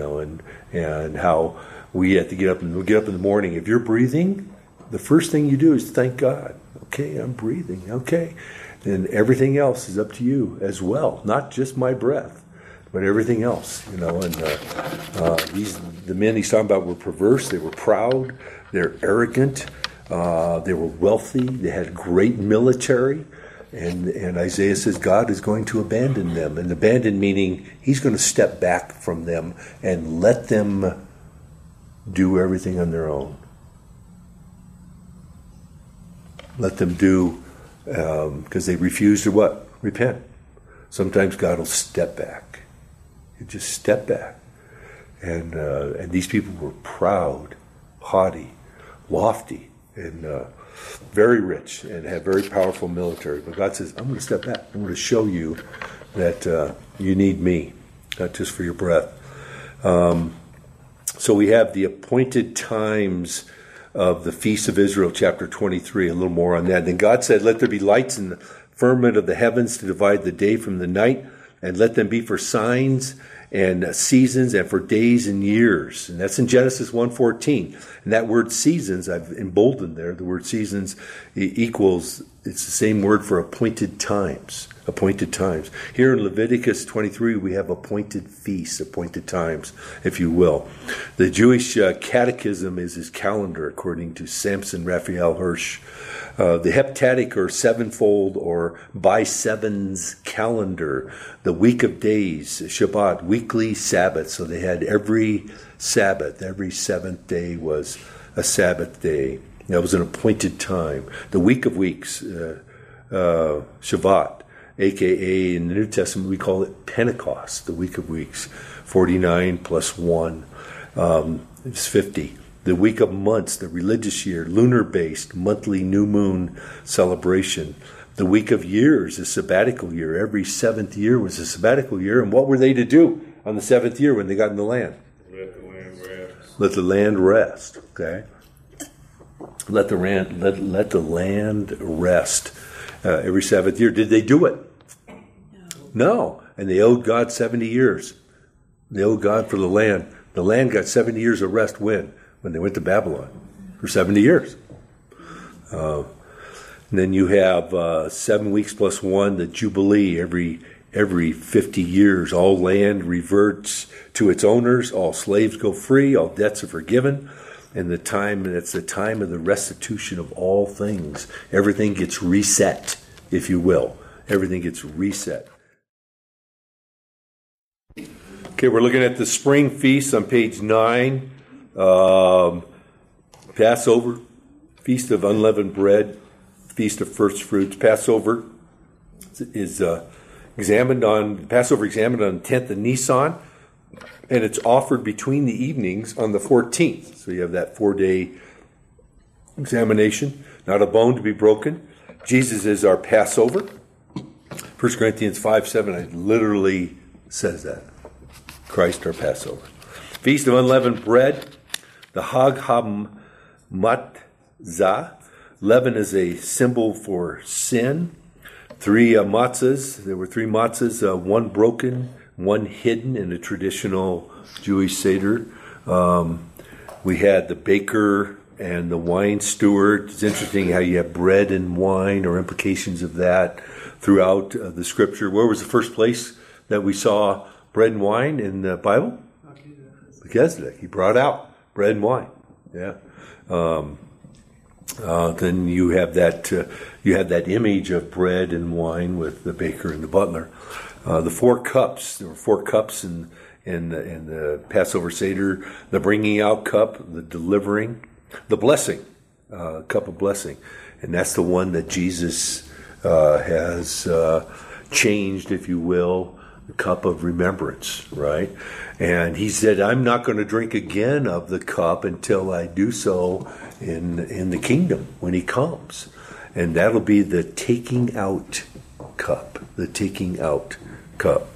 and how we have to get up in the morning. If you're breathing, the first thing you do is thank God. Okay, I'm breathing. Okay. And everything else is up to you as well. Not just my breath, but everything else, And the men he's talking about were perverse. They were proud. They're arrogant. They were wealthy. They had great military. And Isaiah says God is going to abandon them. And abandon meaning He's going to step back from them and let them do everything on their own. Let them do, because they refuse to what? Repent. Sometimes God will step back. You just step back. And these people were proud, haughty, lofty, and very rich, and had very powerful military. But God says, I'm going to step back. I'm going to show you that you need me, not just for your breath. So we have the appointed times of the Feast of Israel, chapter 23, a little more on that. Then God said, let there be lights in the firmament of the heavens to divide the day from the night, and let them be for signs and seasons and for days and years. And that's in Genesis 1:14. And that word seasons, I've emboldened there. The word seasons equals, it's the same word for appointed times. Appointed times. Here in Leviticus 23, we have appointed feasts, appointed times, if you will. The Jewish catechism is his calendar, according to Samson Raphael Hirsch. The heptadic or sevenfold or by sevens calendar, the week of days, Shabbat, weekly Sabbath. So they had every Sabbath, every seventh day was a Sabbath day. That was an appointed time. The week of weeks, Shavuot, a.k.a. in the New Testament we call it Pentecost, the week of weeks, 49 plus 1 is 50. The week of months, the religious year, lunar-based, monthly new moon celebration. The week of years, the sabbatical year. Every seventh year was a sabbatical year. And what were they to do on the seventh year when they got in the land? Let the land rest. Let the land rest, okay? Let the land rest every seventh year. Did they do it? No. And they owed God 70 years. They owed God for the land. The land got 70 years of rest when? When they went to Babylon for 70 years. And then you have 7 weeks plus 1, the Jubilee. Every 50 years, all land reverts to its owners, all slaves go free, all debts are forgiven, and it's the time of the restitution of all things. Everything gets reset, if you will. Everything gets reset. Okay, we're looking at the spring feast on page 9. Passover, Feast of Unleavened Bread, Feast of First Fruits. Passover is examined on the 10th of Nisan, and it's offered between the evenings on the 14th. So you have that 4-day examination. Not a bone to be broken. Jesus is our Passover. 1 Corinthians 5:7, it literally says that. Christ our Passover. Feast of Unleavened Bread, the Hag HaMatzah. Leaven is a symbol for sin. 3 matzahs. There were 3 matzahs, one broken, one hidden in a traditional Jewish Seder. We had the baker and the wine steward. It's interesting how you have bread and wine, or implications of that throughout the Scripture. Where was the first place that we saw bread and wine in the Bible? Melchizedek. He brought out bread and wine. Yeah. Then you have that image of bread and wine with the baker and the butler. The 4 cups. There were 4 cups in the Passover Seder. The bringing out cup, the delivering, the blessing, cup of blessing, and that's the one that Jesus has changed, if you will, the cup of remembrance, right? And he said, "I'm not going to drink again of the cup until I do so in the kingdom when he comes." And that'll be the taking out cup, the taking out cup.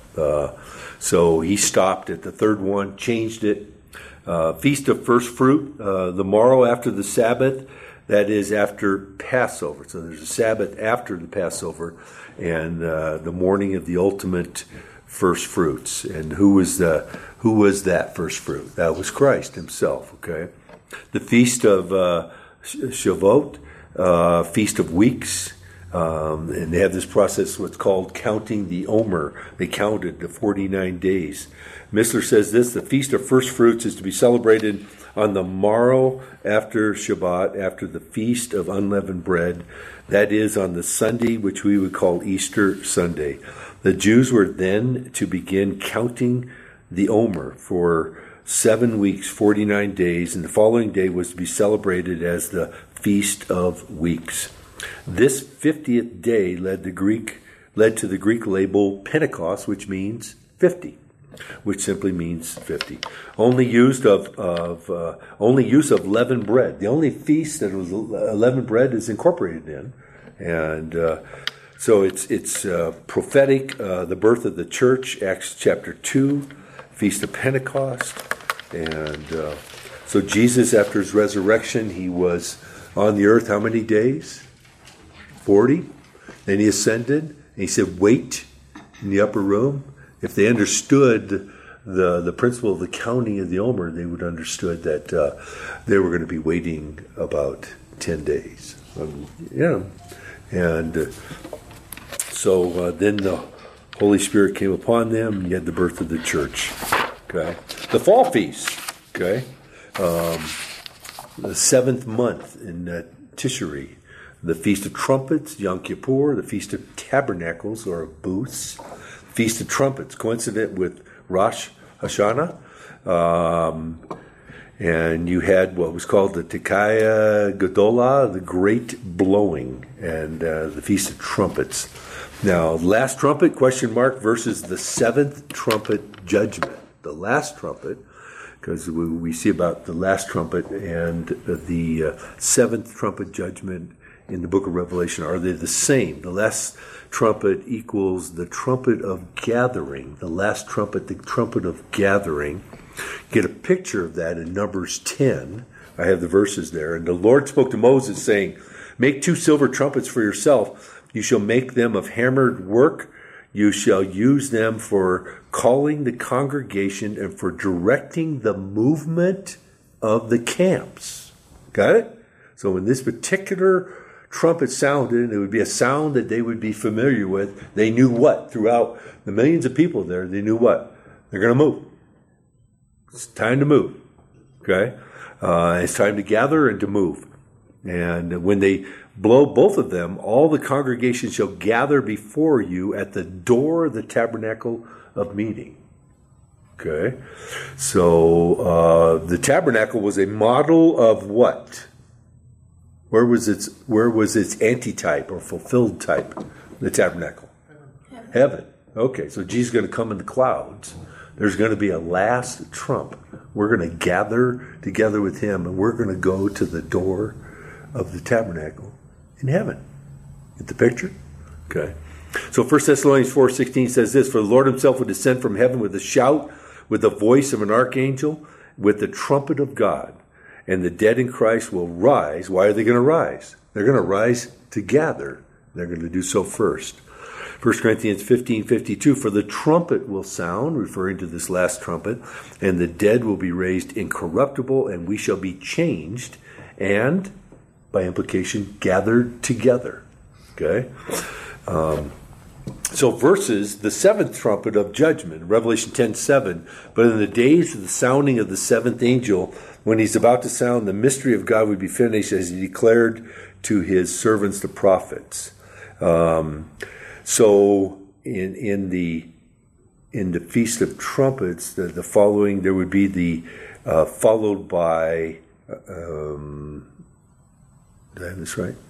So he stopped at the 3rd one, changed it. Feast of First Fruit, the morrow after the Sabbath, that is after Passover. So there's a Sabbath after the Passover, and the morning of the ultimate first fruits. And who was that first fruit? That was Christ himself. Okay, the Feast of Shavuot, Feast of Weeks, and they have this process, what's called counting the Omer. They counted the 49 days. Missler says this: the Feast of First Fruits is to be celebrated on the morrow after Shabbat, after the Feast of Unleavened Bread. That is on the Sunday, which we would call Easter Sunday. The Jews were then to begin counting the Omer for 7 weeks, 49 days, and the following day was to be celebrated as the Feast of Weeks. This 50th day led to the Greek label Pentecost, which means 50, which simply means 50. Only use of leavened bread. The only feast that was leavened bread is incorporated in, and so it's prophetic. The birth of the church, Acts chapter 2, Feast of Pentecost, and so Jesus, after his resurrection, he was on the earth how many days? 40. Then he ascended, and he said, "Wait in the upper room." If they understood the principle of the counting of the Omer, they would have understood that they were going to be waiting about 10 days. So then the Holy Spirit came upon them, and you had the birth of the church. Okay, the fall feast. Okay, the 7th month in Tishri. The Feast of Trumpets, Yom Kippur, the Feast of Tabernacles, or Booths, Feast of Trumpets, coincident with Rosh Hashanah. And you had what was called the Tekaya Gedolah, the Great Blowing, and the Feast of Trumpets. Now, last trumpet, ? Versus the 7th trumpet judgment. The last trumpet, because we see about the last trumpet and the 7th trumpet judgment in the book of Revelation. Are they the same? The last trumpet equals the trumpet of gathering. The last trumpet, the trumpet of gathering. Get a picture of that in Numbers 10. I have the verses there. And the Lord spoke to Moses, saying, "Make 2 silver trumpets for yourself. You shall make them of hammered work. You shall use them for calling the congregation and for directing the movement of the camps." Got it? So in this particular trumpet sounded, and it would be a sound that they would be familiar with. They knew what? Throughout the millions of people there, they knew what? They're going to move. It's time to move. Okay? It's time to gather and to move. And when they blow both of them, all the congregation shall gather before you at the door of the tabernacle of meeting. Okay? So the tabernacle was a model of what? Where was its antitype or fulfilled type? The tabernacle. Heaven. Okay, so Jesus is going to come in the clouds. There's going to be a last trump. We're going to gather together with him, and we're going to go to the door of the tabernacle in heaven. Get the picture? Okay. So 1 Thessalonians 4:16 says this, for the Lord himself will descend from heaven with a shout, with the voice of an archangel, with the trumpet of God. And the dead in Christ will rise. Why are they going to rise? They're going to rise to gather. They're going to do so first. 1 Corinthians 15:52, for the trumpet will sound, referring to this last trumpet, and the dead will be raised incorruptible, and we shall be changed, and, by implication, gathered together. Okay? So versus the seventh trumpet of judgment, Revelation 10:7, but in the days of the sounding of the seventh angel, when he's about to sound, the mystery of God would be finished as he declared to his servants the prophets. So in the Feast of Trumpets, the following, there would be the followed by, did I have this right?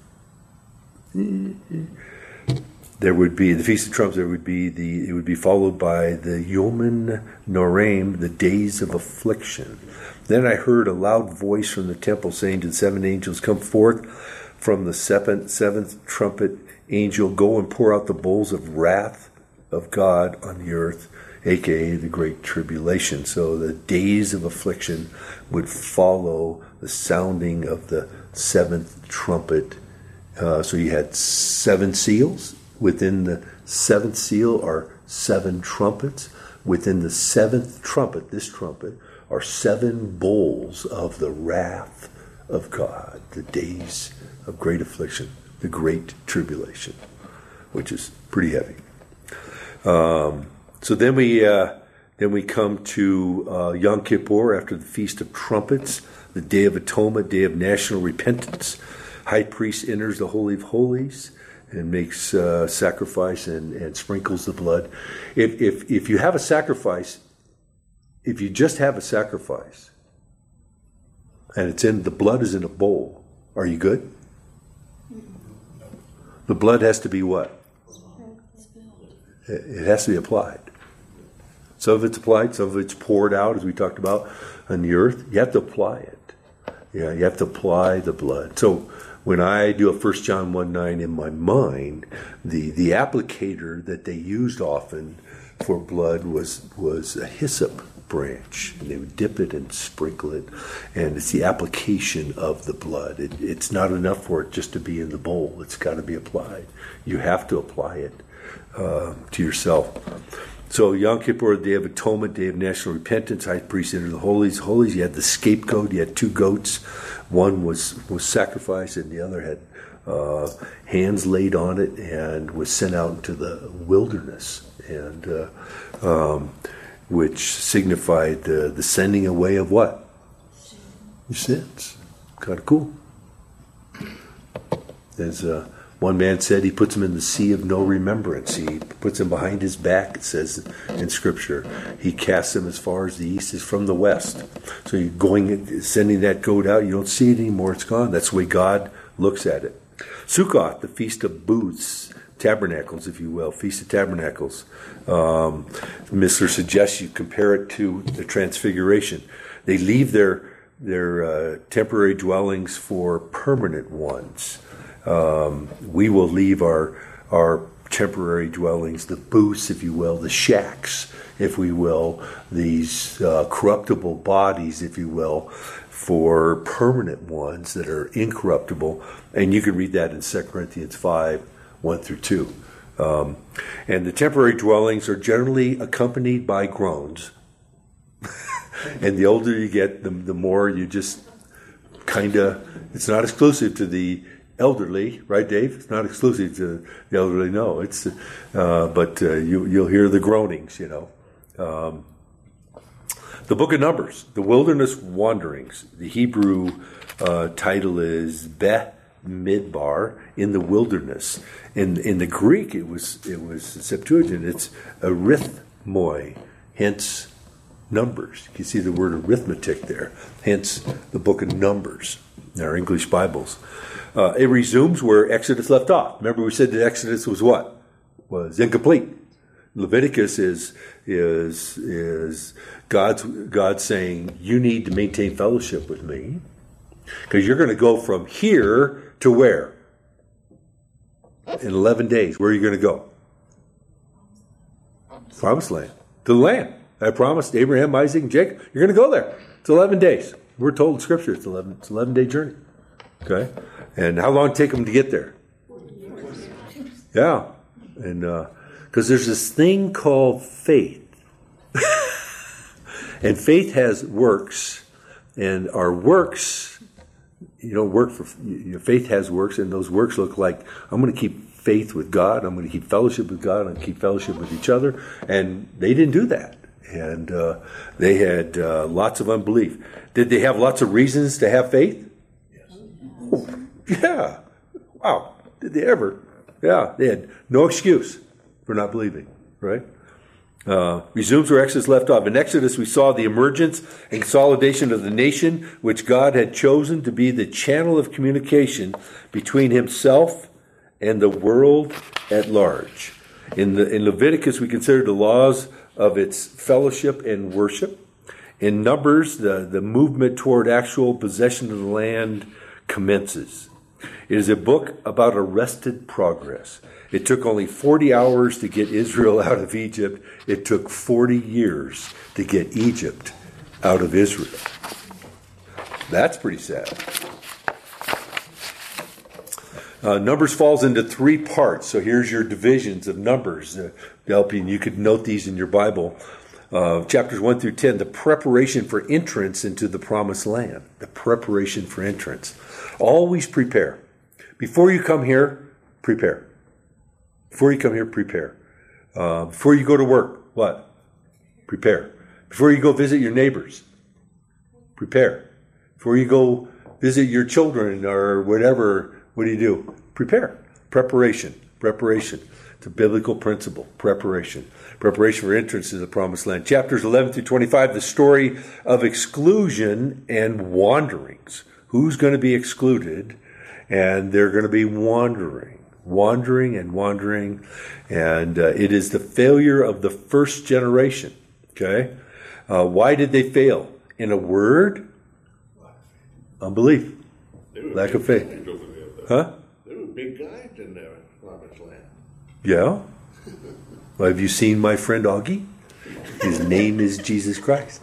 There would be the Feast of Trumpets. It would be followed by the Yom Noraim, the days of affliction. Then I heard a loud voice from the temple saying to the seven angels, come forth from the seventh trumpet angel, go and pour out the bowls of wrath of God on the earth, aka the Great Tribulation. So the days of affliction would follow the sounding of the seventh trumpet. So you had seven seals. Within the seventh seal are seven trumpets. Within the seventh trumpet, this trumpet, are seven bowls of the wrath of God, the days of great affliction, the Great Tribulation, which is pretty heavy. So then we come to Yom Kippur, after the Feast of Trumpets, the Day of Atonement, Day of National Repentance. High priest enters the Holy of Holies and makes sacrifice and sprinkles the blood. If you have a sacrifice, if you just have a sacrifice, and the blood is in a bowl, are you good? The blood has to be what? It has to be applied. Some of it's applied, some of it's poured out, as we talked about on the earth. You have to apply it. Yeah, you have to apply the blood. So when I do a 1 John 1:9 in my mind, the applicator that they used often for blood was a hyssop branch, and they would dip it and sprinkle it, and it's the application of the blood. It's not enough for it just to be in the bowl. It's got to be applied. You have to apply it to yourself. So Yom Kippur, the Day of Atonement, Day of National Repentance, high priest entered the holies. You had the scapegoat. You had two goats. One was sacrificed, and the other had hands laid on it and was sent out into the wilderness, and which signified the sending away of what? Your sins. Kind of cool. As one man said, he puts them in the sea of no remembrance. He puts them behind his back, it says in Scripture. He casts them as far as the east is from the west. So you're sending that goat out, you don't see it anymore, it's gone. That's the way God looks at it. Sukkot, the Feast of Booths, Tabernacles, if you will, Feast of Tabernacles. Mr. suggests you compare it to the Transfiguration. They leave their temporary dwellings for permanent ones. We will leave our temporary dwellings, the booths, if you will, the shacks, if we will, these corruptible bodies, if you will, for permanent ones that are incorruptible. And you can read that in 2 Corinthians 5, 1 through 2. And the temporary dwellings are generally accompanied by groans. And the older you get, the more you just kind of, it's not exclusive to the elderly, right, Dave? It's not exclusive to the elderly. No, it's but you'll hear the groanings. The Book of Numbers, the Wilderness Wanderings. The Hebrew title is Beth Midbar, in the wilderness. In the Greek, it was Septuagint. It's arithmoi, hence numbers. You can see the word arithmetic there. Hence the Book of Numbers in our English Bibles. It resumes where Exodus left off. Remember, we said that Exodus was what? Was incomplete. Leviticus is God saying, you need to maintain fellowship with me, because you're going to go from here to where? In 11 days. Where are you going to go? Promised land. To the land. I promised Abraham, Isaac, and Jacob. You're going to go there. It's 11 days. We're told in Scripture it's 11-day journey. Okay? And how long did it take them to get there? Yeah. And because there's this thing called faith. And faith has works. And our works, you don't work for, your faith has works, and those works look like, I'm going to keep faith with God, I'm going to keep fellowship with God, I'm going to keep fellowship with each other. And they didn't do that. And they had lots of unbelief. Did they have lots of reasons to have faith? Yes. Oh, yeah. Wow. Did they ever? Yeah. They had no excuse for not believing, right? Resumes where Exodus left off. In Exodus, we saw the emergence and consolidation of the nation, which God had chosen to be the channel of communication between himself and the world at large. In Leviticus, we considered the laws of its fellowship and worship. In Numbers, the movement toward actual possession of the land commences. It is a book about arrested progress. It took only 40 hours to get Israel out of Egypt. It took 40 years to get Egypt out of Israel. That's pretty sad. Numbers falls into 3 parts. So here's your divisions of Numbers. Helping, you could note these in your Bible. Chapters 1 through 10, the preparation for entrance into the promised land. The preparation for entrance. Always prepare. Before you come here, prepare. Before you come here, prepare. Before you go to work, what? Prepare. Before you go visit your neighbors, prepare. Before you go visit your children or whatever, what do? Prepare. Preparation. Preparation. It's a biblical principle. Preparation. Preparation for entrance to the promised land. Chapters 11 through 25, the story of exclusion and wanderings. Who's going to be excluded? And they're going to be wandering. Wandering. And it is the failure of the first generation. Okay? Why did they fail? In a word? Unbelief. Lack of faith. Huh? There were big guys in the promised land. Yeah? Well, have you seen my friend Augie? His name is Jesus Christ.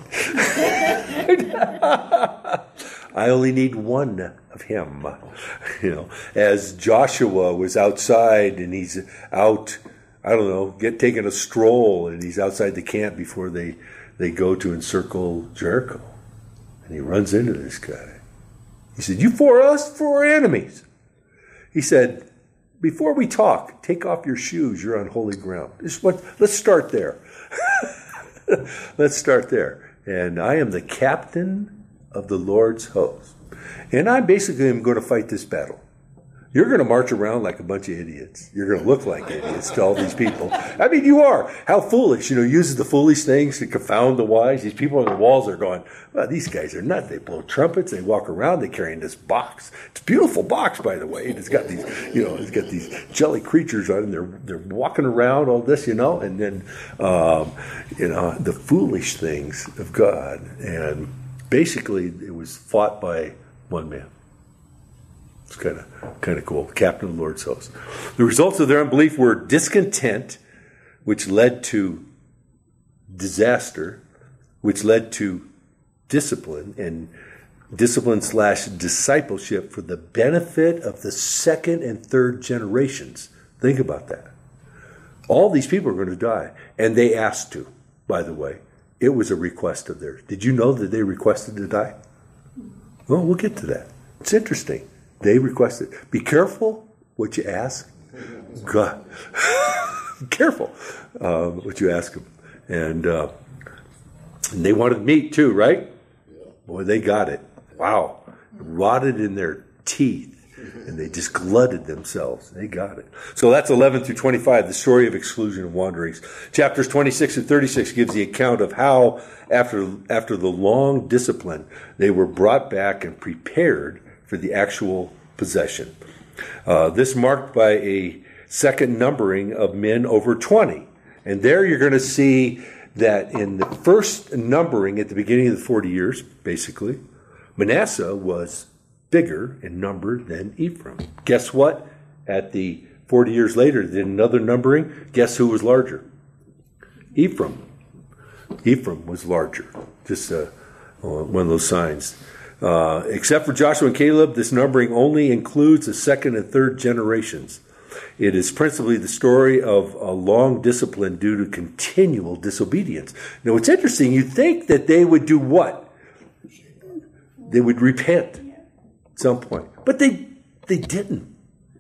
I only need one of him. You know, as Joshua was outside and he's out, I don't know, taking a stroll, and he's outside the camp before they go to encircle Jericho. And he runs into this guy. He said, "You for us, for our enemies." He said, "Before we talk, take off your shoes. You're on holy ground." Let's start there. Let's start there. And I am the captain of the Lord's host. And I basically am going to fight this battle. You're going to march around like a bunch of idiots. You're going to look like idiots to all these people. I mean, you are. How foolish. Uses the foolish things to confound the wise. These people on the walls are going, well, these guys are nuts. They blow trumpets. They walk around. They're carrying this box. It's a beautiful box, by the way. And it's got these, it's got these jelly creatures on it. And they're walking around, all this, And then, the foolish things of God. And basically, it was fought by one man. It's kind of cool. Captain of the Lord's host. The results of their unbelief were discontent, which led to disaster, which led to discipline, and discipline/discipleship for the benefit of the second and third generations. Think about that. All these people are going to die, and they asked to, by the way. It was a request of theirs. Did you know that they requested to die? Well, we'll get to that. It's interesting. They requested, be careful what you ask. God, careful what you ask them. And they wanted meat too, right? Boy, they got it. Wow. Rotted in their teeth. And they just glutted themselves. They got it. So that's 11 through 25, the story of exclusion and wanderings. Chapters 26 and 36 gives the account of how, after the long discipline, they were brought back and prepared for the actual possession. This marked by a second numbering of men over 20. And there you're going to see that in the first numbering at the beginning of the 40 years, basically, Manasseh was bigger in number than Ephraim. Guess what? At the 40 years later, did another numbering. Guess who was larger? Ephraim. Ephraim was larger. Just one of those signs. Except for Joshua and Caleb, this numbering only includes the second and third generations. It is principally the story of a long discipline due to continual disobedience. Now, it's interesting. You'd think that they would do what? They would repent at some point. But they didn't.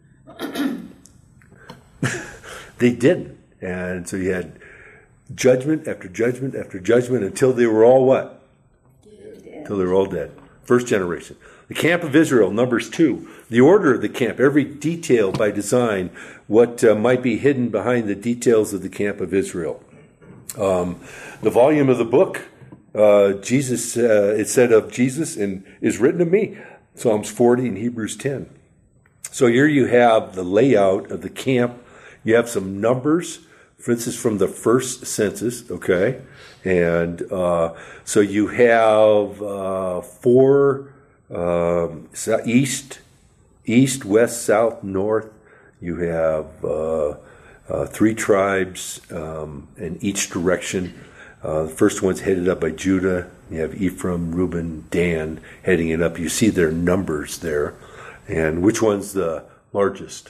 They didn't. And so you had judgment after judgment after judgment until they were all what? Until they were all dead. First generation. The camp of Israel, Numbers 2. The order of the camp, every detail by design, what might be hidden behind the details of the camp of Israel. The volume of the book, Jesus, it said of Jesus, and is written of me. Psalms 40 and Hebrews 10. So here you have the layout of the camp. You have some numbers, for instance, from the first census, okay? And so you have four east, west, south, north. You have three tribes in each direction. The first one's headed up by Judah. You have Ephraim, Reuben, Dan heading it up. You see their numbers there. And which one's the largest?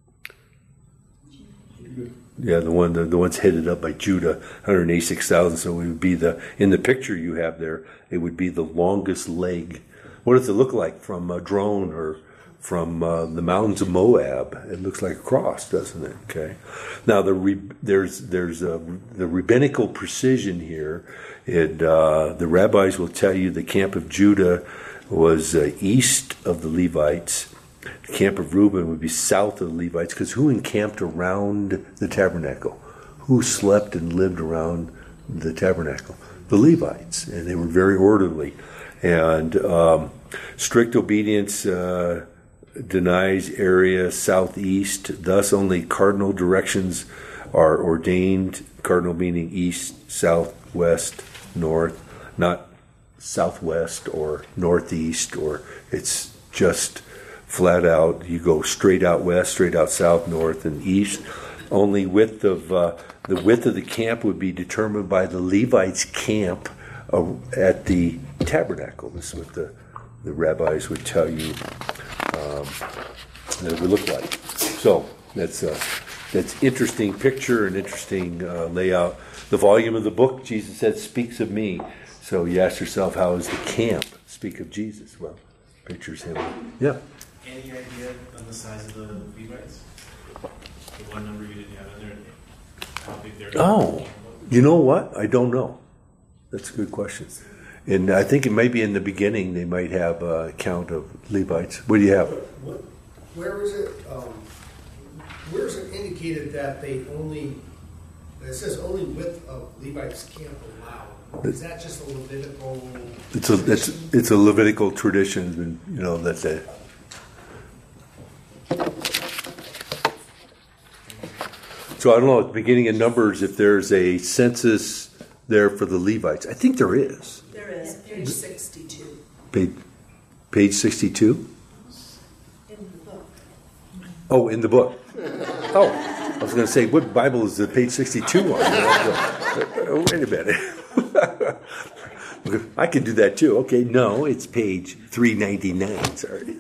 Yeah, the one's headed up by Judah, 186,000. So it would be in the picture you have there, it would be the longest leg. What does it look like from a drone or from the mountains of Moab? It looks like a cross, doesn't it? Okay. Now there's the rabbinical precision here. The rabbis will tell you the camp of Judah was east of the Levites. The camp of Reuben would be south of the Levites, because who encamped around the tabernacle? Who slept and lived around the tabernacle? The Levites, and they were very orderly. And strict obedience denies area southeast. Thus, only cardinal directions are ordained. Cardinal meaning east, south, west, north, not southwest or northeast, or it's just flat out. You go straight out west, straight out south, north, and east. Only the width of the camp would be determined by the Levites' camp at the tabernacle. This is what the rabbis would tell you that it would look like. So that's interesting picture and interesting layout. The volume of the book, Jesus said, speaks of me. So you ask yourself, how does the camp speak of Jesus? Well, pictures him. Yeah. Any idea on the size of the Levites? The one number you didn't have in there, how big they're? Oh, you know what? I don't know. That's a good question. And I think it might be in the beginning they might have a count of Levites. What do you have? Where is it? Where is it indicated that it says only width of Levites camp allowed? Is that just a Levitical? It's a Levitical tradition, that's it. So I don't know at the beginning of Numbers if there's a census there for the Levites. I think there is. There is, page 62. Page 62? In the book. Oh, in the book. Oh, I was going to say, what Bible is the page 62 on? Wait a minute. I can do that too. Okay, no, it's page 399. Sorry.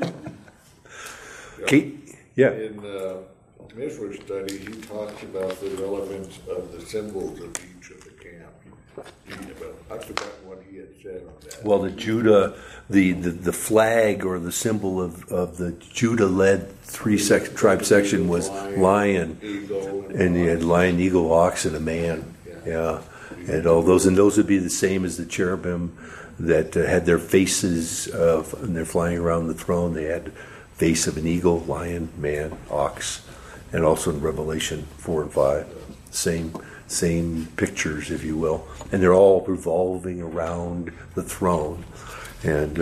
Kate? Yeah. In Mishra's study, he talks about the relevance of the symbols of each of the camp. I forgot what he had said on that. Well, the Judah, the flag or the symbol of the Judah-led tribe section was lion, Eagle, and you had lion, eagle, ox, and a man. Yeah, and all those, and those would be the same as the cherubim that had their faces and they're flying around the throne. They had face of an eagle, lion, man, ox, and also in Revelation 4 and 5, same pictures, if you will, and they're all revolving around the throne and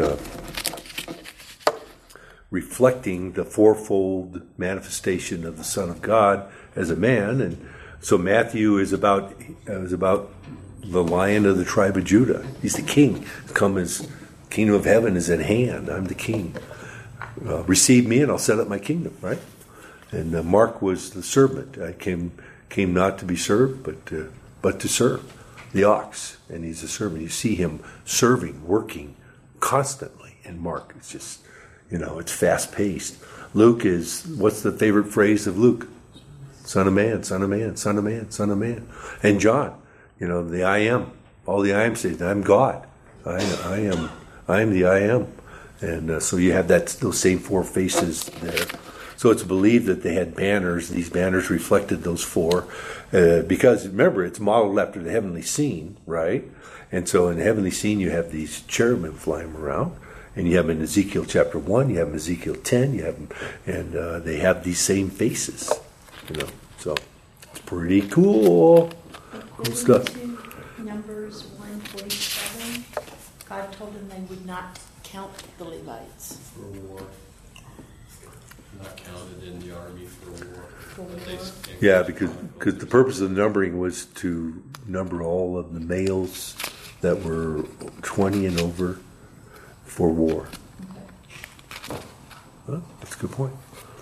reflecting the fourfold manifestation of the Son of God as a man. And so Matthew is about the Lion of the tribe of Judah. He's the king. Come as kingdom of heaven is at hand. I'm the king. Receive me, and I'll set up my kingdom. Right. And Mark was the servant. I came not to be served, but to serve. The ox, and he's a servant. You see him serving, working constantly. In Mark, it's just, it's fast paced. Luke is, what's the favorite phrase of Luke? Son of man, son of man, son of man, son of man. And John, the I am. All the I am says, I'm God. I am the I am. And so you have those same four faces there. So it's believed that they had banners. These banners reflected those four. Because remember, it's modeled after the heavenly scene, right? And so in the heavenly scene, you have these cherubim flying around. And you have in Ezekiel chapter 1, you have in Ezekiel 10, you have them, and they have these same faces. So it's pretty cool. Cool stuff. According to Numbers 1:47, God told them they would not count the Levites. For war. Not counted in the army for war. For war. Yeah, because the purpose of the numbering was to number all of the males that were 20 and over for war. Okay. Well, that's a good point.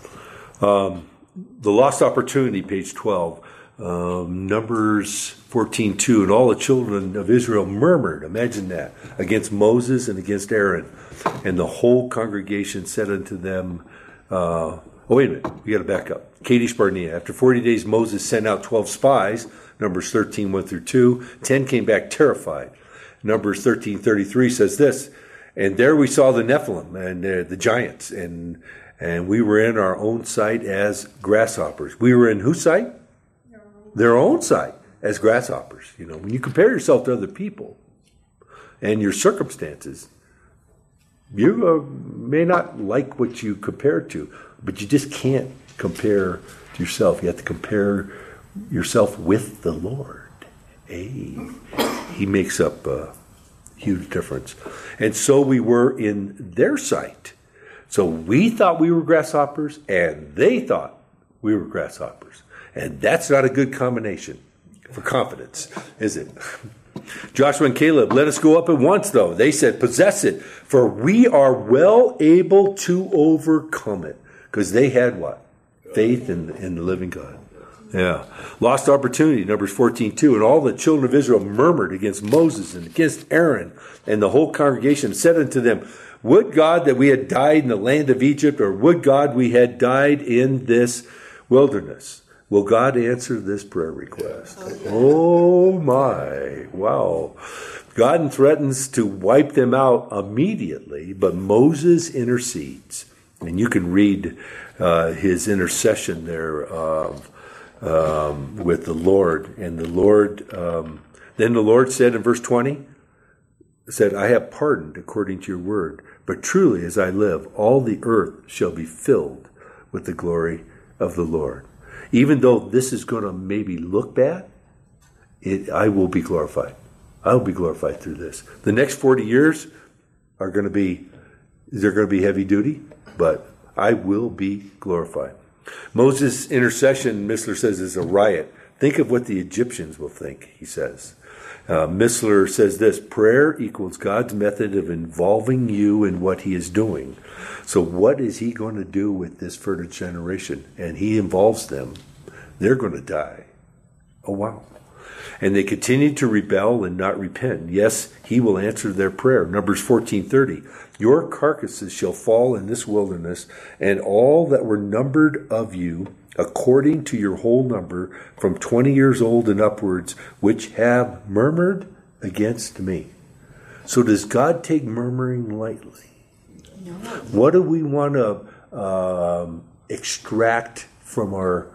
The lost opportunity, page 12. Numbers 14:2, and all the children of Israel murmured, imagine that, against Moses and against Aaron. And the whole congregation said unto them, wait a minute, we got to back up. Kadesh Barnea. After 40 days, Moses sent out 12 spies, Numbers 13, 1 through 2. 10 came back terrified. Numbers 13:33 says this, and there we saw the Nephilim and the giants, and we were in our own sight as grasshoppers. We were in whose sight? Their own sight as grasshoppers. When you compare yourself to other people and your circumstances, you may not like what you compare to, but you just can't compare to yourself. You have to compare yourself with the Lord. Hey, He makes up a huge difference. And so we were in their sight. So we thought we were grasshoppers, and they thought we were grasshoppers. And that's not a good combination for confidence, is it? Joshua and Caleb, let us go up at once, though. They said, possess it, for we are well able to overcome it. Because they had what? Faith in the living God. Yeah. Lost opportunity, Numbers 14:2. And all the children of Israel murmured against Moses and against Aaron, and the whole congregation said unto them, would God that we had died in the land of Egypt, or would God we had died in this wilderness? Will God answer this prayer request? Oh my, wow. God threatens to wipe them out immediately, but Moses intercedes. And you can read his intercession there with the Lord. And the Lord, then the Lord said in verse 20, said, I have pardoned according to your word, but truly as I live, all the earth shall be filled with the glory of the Lord. Even though this is going to maybe look bad, I will be glorified. I will be glorified through this. The next 40 years are going to be, they're going to be heavy duty, but I will be glorified. Moses' intercession, Missler says, is a riot. Think of what the Egyptians will think, he says. Missler says this, prayer equals God's method of involving you in what he is doing. So what is he going to do with this further generation? And he involves them. They're going to die. Oh, wow. And they continue to rebel and not repent. Yes, he will answer their prayer. Numbers 14:30. Your carcasses shall fall in this wilderness, and all that were numbered of you, according to your whole number, from 20 years old and upwards, which have murmured against me. So does God take murmuring lightly? No. What do we want to extract from our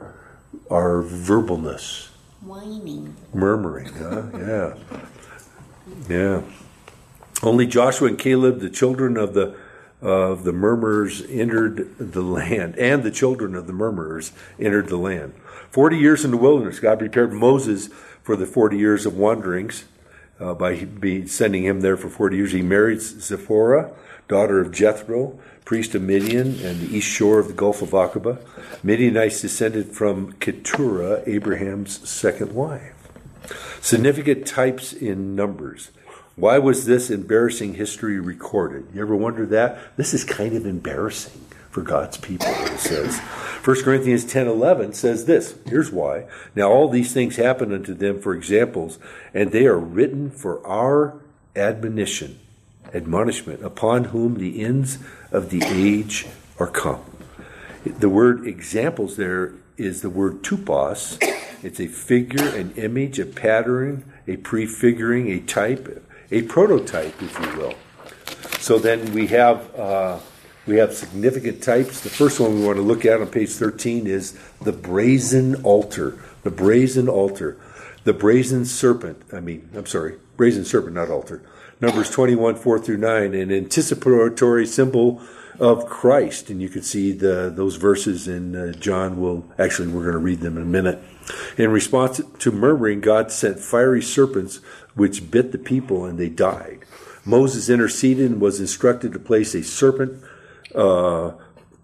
verbalness? Whining. Murmuring, huh? Yeah. Yeah. Only Joshua and Caleb, the children of the murmurers, entered the land, and the children of the murmurers entered the land. 40 years in the wilderness, God prepared Moses for the 40 years of wanderings by sending him there for 40 years. He married Zipporah, daughter of Jethro, priest of Midian, and the east shore of the Gulf of Aqaba. Midianites descended from Keturah, Abraham's second wife. Significant types in Numbers. Why was this embarrassing history recorded? You ever wonder that? This is kind of embarrassing for God's people, it says. 1 Corinthians 10:11 says this. Here's why. Now all these things happen unto them for examples, and they are written for our admonishment, upon whom the ends of the age are come. The word examples there is the word tupos. It's a figure, an image, a pattern, a prefiguring, a type, a prototype, if you will. So then we have significant types. The first one we want to look at on page 13 is the brazen altar. The brazen altar. The brazen serpent. Brazen serpent, not altar. Numbers 21, 4 through 9, an anticipatory symbol of Christ. And you can see those verses in John. We're going to read them in a minute. In response to murmuring, God sent fiery serpents which bit the people and they died. Moses interceded and was instructed to place a serpent on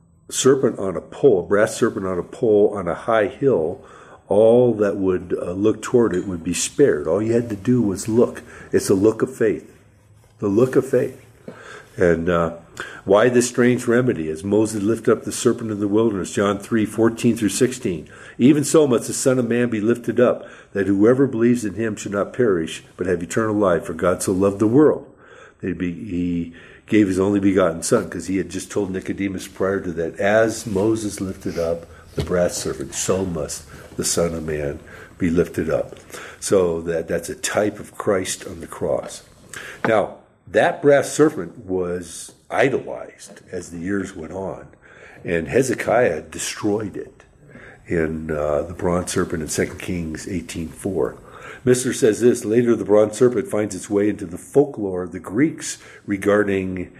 a pole, a brass serpent on a pole on a high hill. All that would look toward it would be spared. All you had to do was look. It's a look of faith. The look of faith. And why this strange remedy? As Moses lifted up the serpent in the wilderness, John 3, 14 through 16. Even so must the Son of Man be lifted up, that whoever believes in him should not perish, but have eternal life. For God so loved the world, that he gave his only begotten Son, because he had just told Nicodemus prior to that, as Moses lifted up the brass serpent, so must the Son of Man be lifted up. So that's a type of Christ on the cross. Now, that brass serpent was idolized as the years went on, and Hezekiah destroyed it in the bronze serpent in 2 Kings 18:4. Mister says this, later the bronze serpent finds its way into the folklore of the Greeks regarding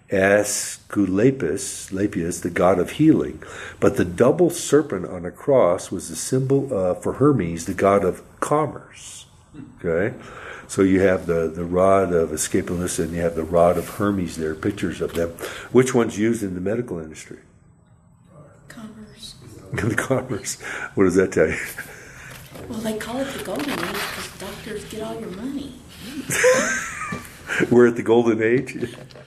Asclepius, the god of healing. But the double serpent on a cross was the symbol for Hermes, the god of commerce. Okay? So you have the rod of Asclepius and you have the rod of Hermes there, pictures of them. Which one's used in the medical industry? Commerce. The commerce. What does that tell you? Well, they call it the golden age because doctors get all your money. We're at the golden age.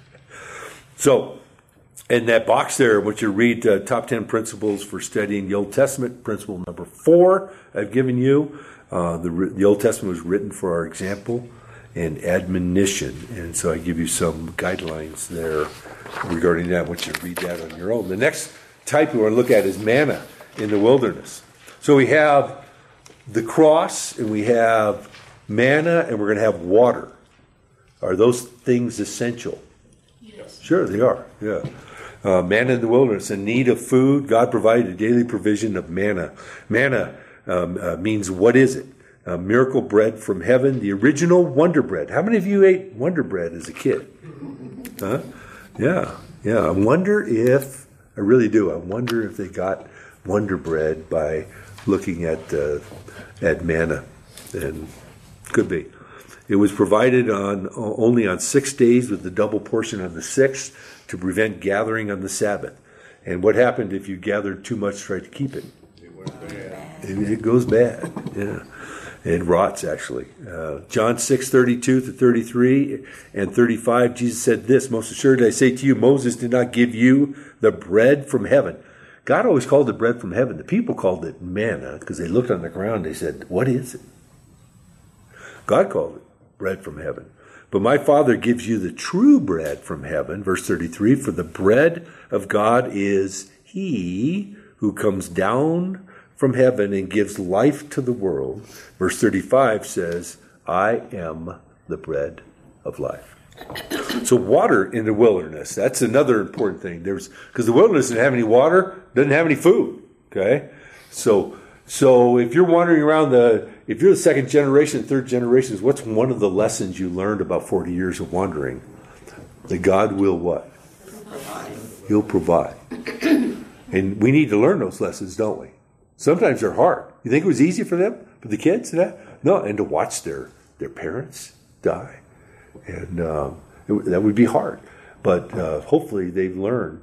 So, in that box there, what you read, top 10 principles for studying the Old Testament. Principle number 4 I've given you. The Old Testament was written for our example and admonition. And so I give you some guidelines there regarding that. I want you to read that on your own. The next type we want to look at is manna in the wilderness. So we have the cross and we have manna and we're going to have water. Are those things essential? Yes. Sure, they are. Yeah. Manna in the wilderness, in need of food. God provided a daily provision of manna. Manna means what is it? Miracle bread from heaven, the original Wonder Bread. How many of you ate Wonder Bread as a kid? Huh? Yeah. I wonder if, I really do, I wonder if they got Wonder Bread by looking at manna. And could be. It was provided only on 6 days with the double portion on the 6th to prevent gathering on the Sabbath. And what happened if you gathered too much to try to keep it? It went bad. It goes bad. Yeah. It rots, actually. John 6:32 to 33 and 35, Jesus said this, most assuredly I say to you, Moses did not give you the bread from heaven. God always called it bread from heaven. The people called it manna because they looked on the ground. They said, what is it? God called it bread from heaven. But my Father gives you the true bread from heaven. Verse 33, for the bread of God is he who comes down from heaven and gives life to the world. Verse 35 says, I am the bread of life. So water in the wilderness, that's another important thing. Because the wilderness doesn't have any water, doesn't have any food. Okay? So if you're wandering around if you're the second generation, third generation, what's one of the lessons you learned about 40 years of wandering? That God will what? Provide. He'll provide. And we need to learn those lessons, don't we? Sometimes they're hard. You think it was easy for them? For the kids? No, and to watch their parents die. And that would be hard. But hopefully they've learned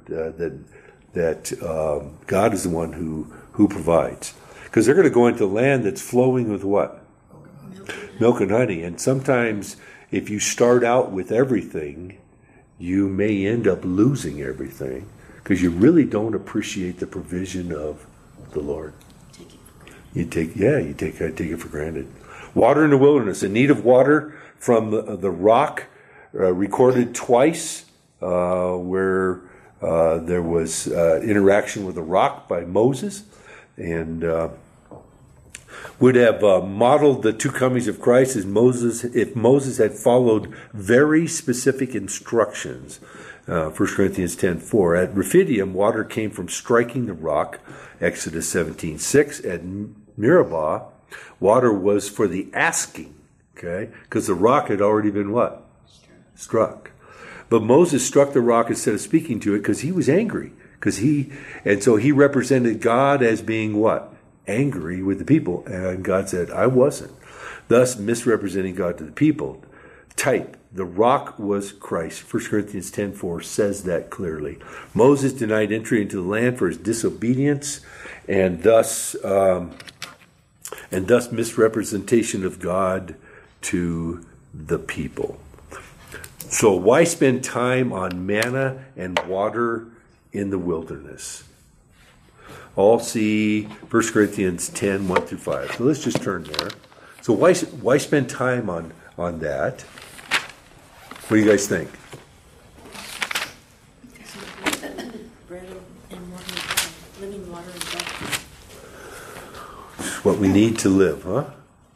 that God is the one who provides. Because they're going to go into land that's flowing with what? Milk and honey. And sometimes if you start out with everything, you may end up losing everything because you really don't appreciate the provision of the Lord. You take it for granted. Water in the wilderness, in need of water from the rock, recorded twice, where there was interaction with the rock by Moses, and would have modeled the two comings of Christ if Moses had followed very specific instructions. 1 Corinthians 10:4. At Rephidim, water came from striking the rock. Exodus 17:6. At Meribah, water was for the asking. Okay, because the rock had already been what? Struck. But Moses struck the rock instead of speaking to it because he was angry. So he represented God as being what? Angry with the people. And God said, I wasn't. Thus misrepresenting God to the people. Type. The rock was Christ. 1 Corinthians 10:4 says that clearly. Moses denied entry into the land for his disobedience, and thus misrepresentation of God to the people. So why spend time on manna and water in the wilderness? All see 1 Corinthians 10:1-5. So let's just turn there. So why spend time on that? What do you guys think? Bread and water, living water and bread. It's what we need to live, huh?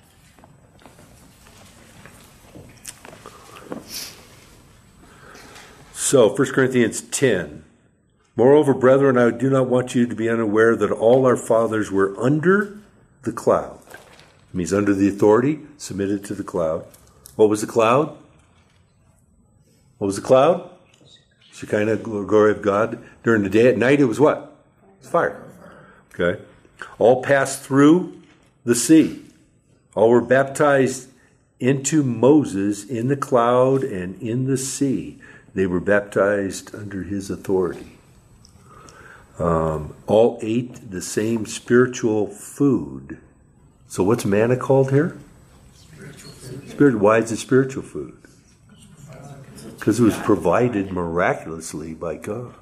So, 1 Corinthians 10. Moreover, brethren, I do not want you to be unaware that all our fathers were under the cloud. It means under the authority, submitted to the cloud. What was the cloud? What was the cloud? Shekinah, glory of God. During the day, at night, it was what? It was fire. Okay. All passed through the sea. All were baptized into Moses in the cloud and in the sea. They were baptized under his authority. All ate the same spiritual food. So what's manna called here? Spiritual food. Why is it spiritual food? Because it was provided miraculously by God.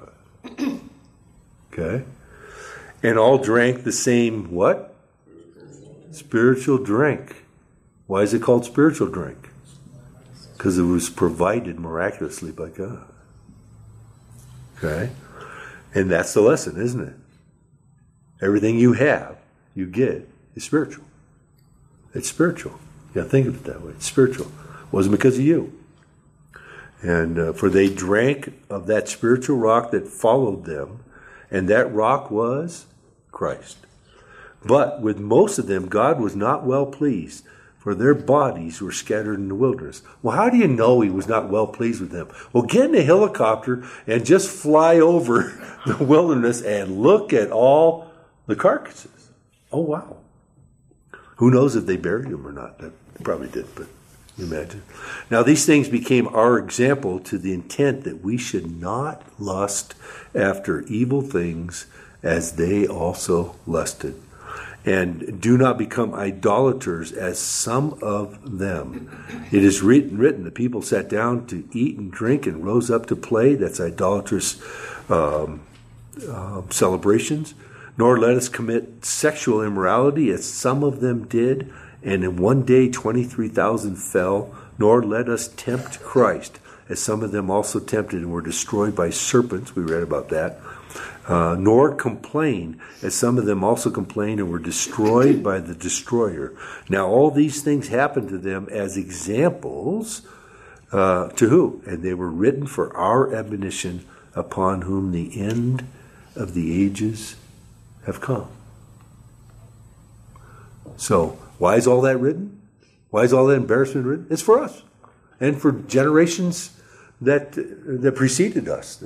Okay? And all drank the same what? Spiritual drink. Why is it called spiritual drink? Because it was provided miraculously by God. Okay? And that's the lesson, isn't it? Everything you have, you get, is spiritual. It's spiritual. You got to think of it that way. It's spiritual. It wasn't because of you. And for they drank of that spiritual rock that followed them, and that rock was Christ. But with most of them, God was not well pleased, for their bodies were scattered in the wilderness. Well, how do you know he was not well pleased with them? Well, get in a helicopter and just fly over the wilderness and look at all the carcasses. Oh, wow. Who knows if they buried them or not? They probably did, but imagine. Now, these things became our example to the intent that we should not lust after evil things as they also lusted. And do not become idolaters as some of them. It is written, the people sat down to eat and drink and rose up to play. That's idolatrous celebrations. Nor let us commit sexual immorality as some of them did. And in one day 23,000 fell. Nor let us tempt Christ as some of them also tempted and were destroyed by serpents. We read about that. Nor complain, as some of them also complained and were destroyed by the destroyer. Now all these things happened to them as examples, To who? And they were written for our admonition, upon whom the end of the ages have come. So, why is all that written? Why is all that embarrassment written? It's for us, and for generations that preceded us.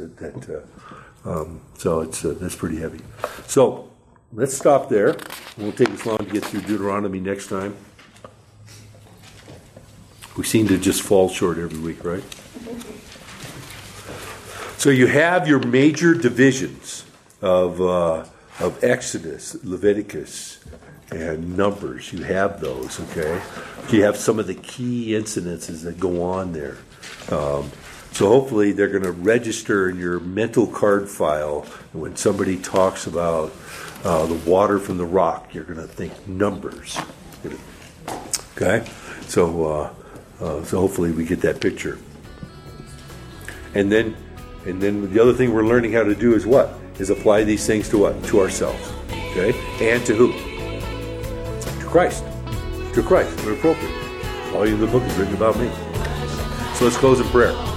So that's pretty heavy. So let's stop there. It won't take us long to get through Deuteronomy next time. We seem to just fall short every week, right? So you have your major divisions of Exodus, Leviticus, and Numbers. You have those, okay? You have some of the key incidences that go on there. So hopefully they're going to register in your mental card file. When somebody talks about the water from the rock, you're going to think Numbers. Okay? So hopefully we get that picture. And then the other thing we're learning how to do is what? Is apply these things to what? To ourselves. Okay? And to who? To Christ. To Christ. We're appropriate. All of the book is written about me. So let's close in prayer.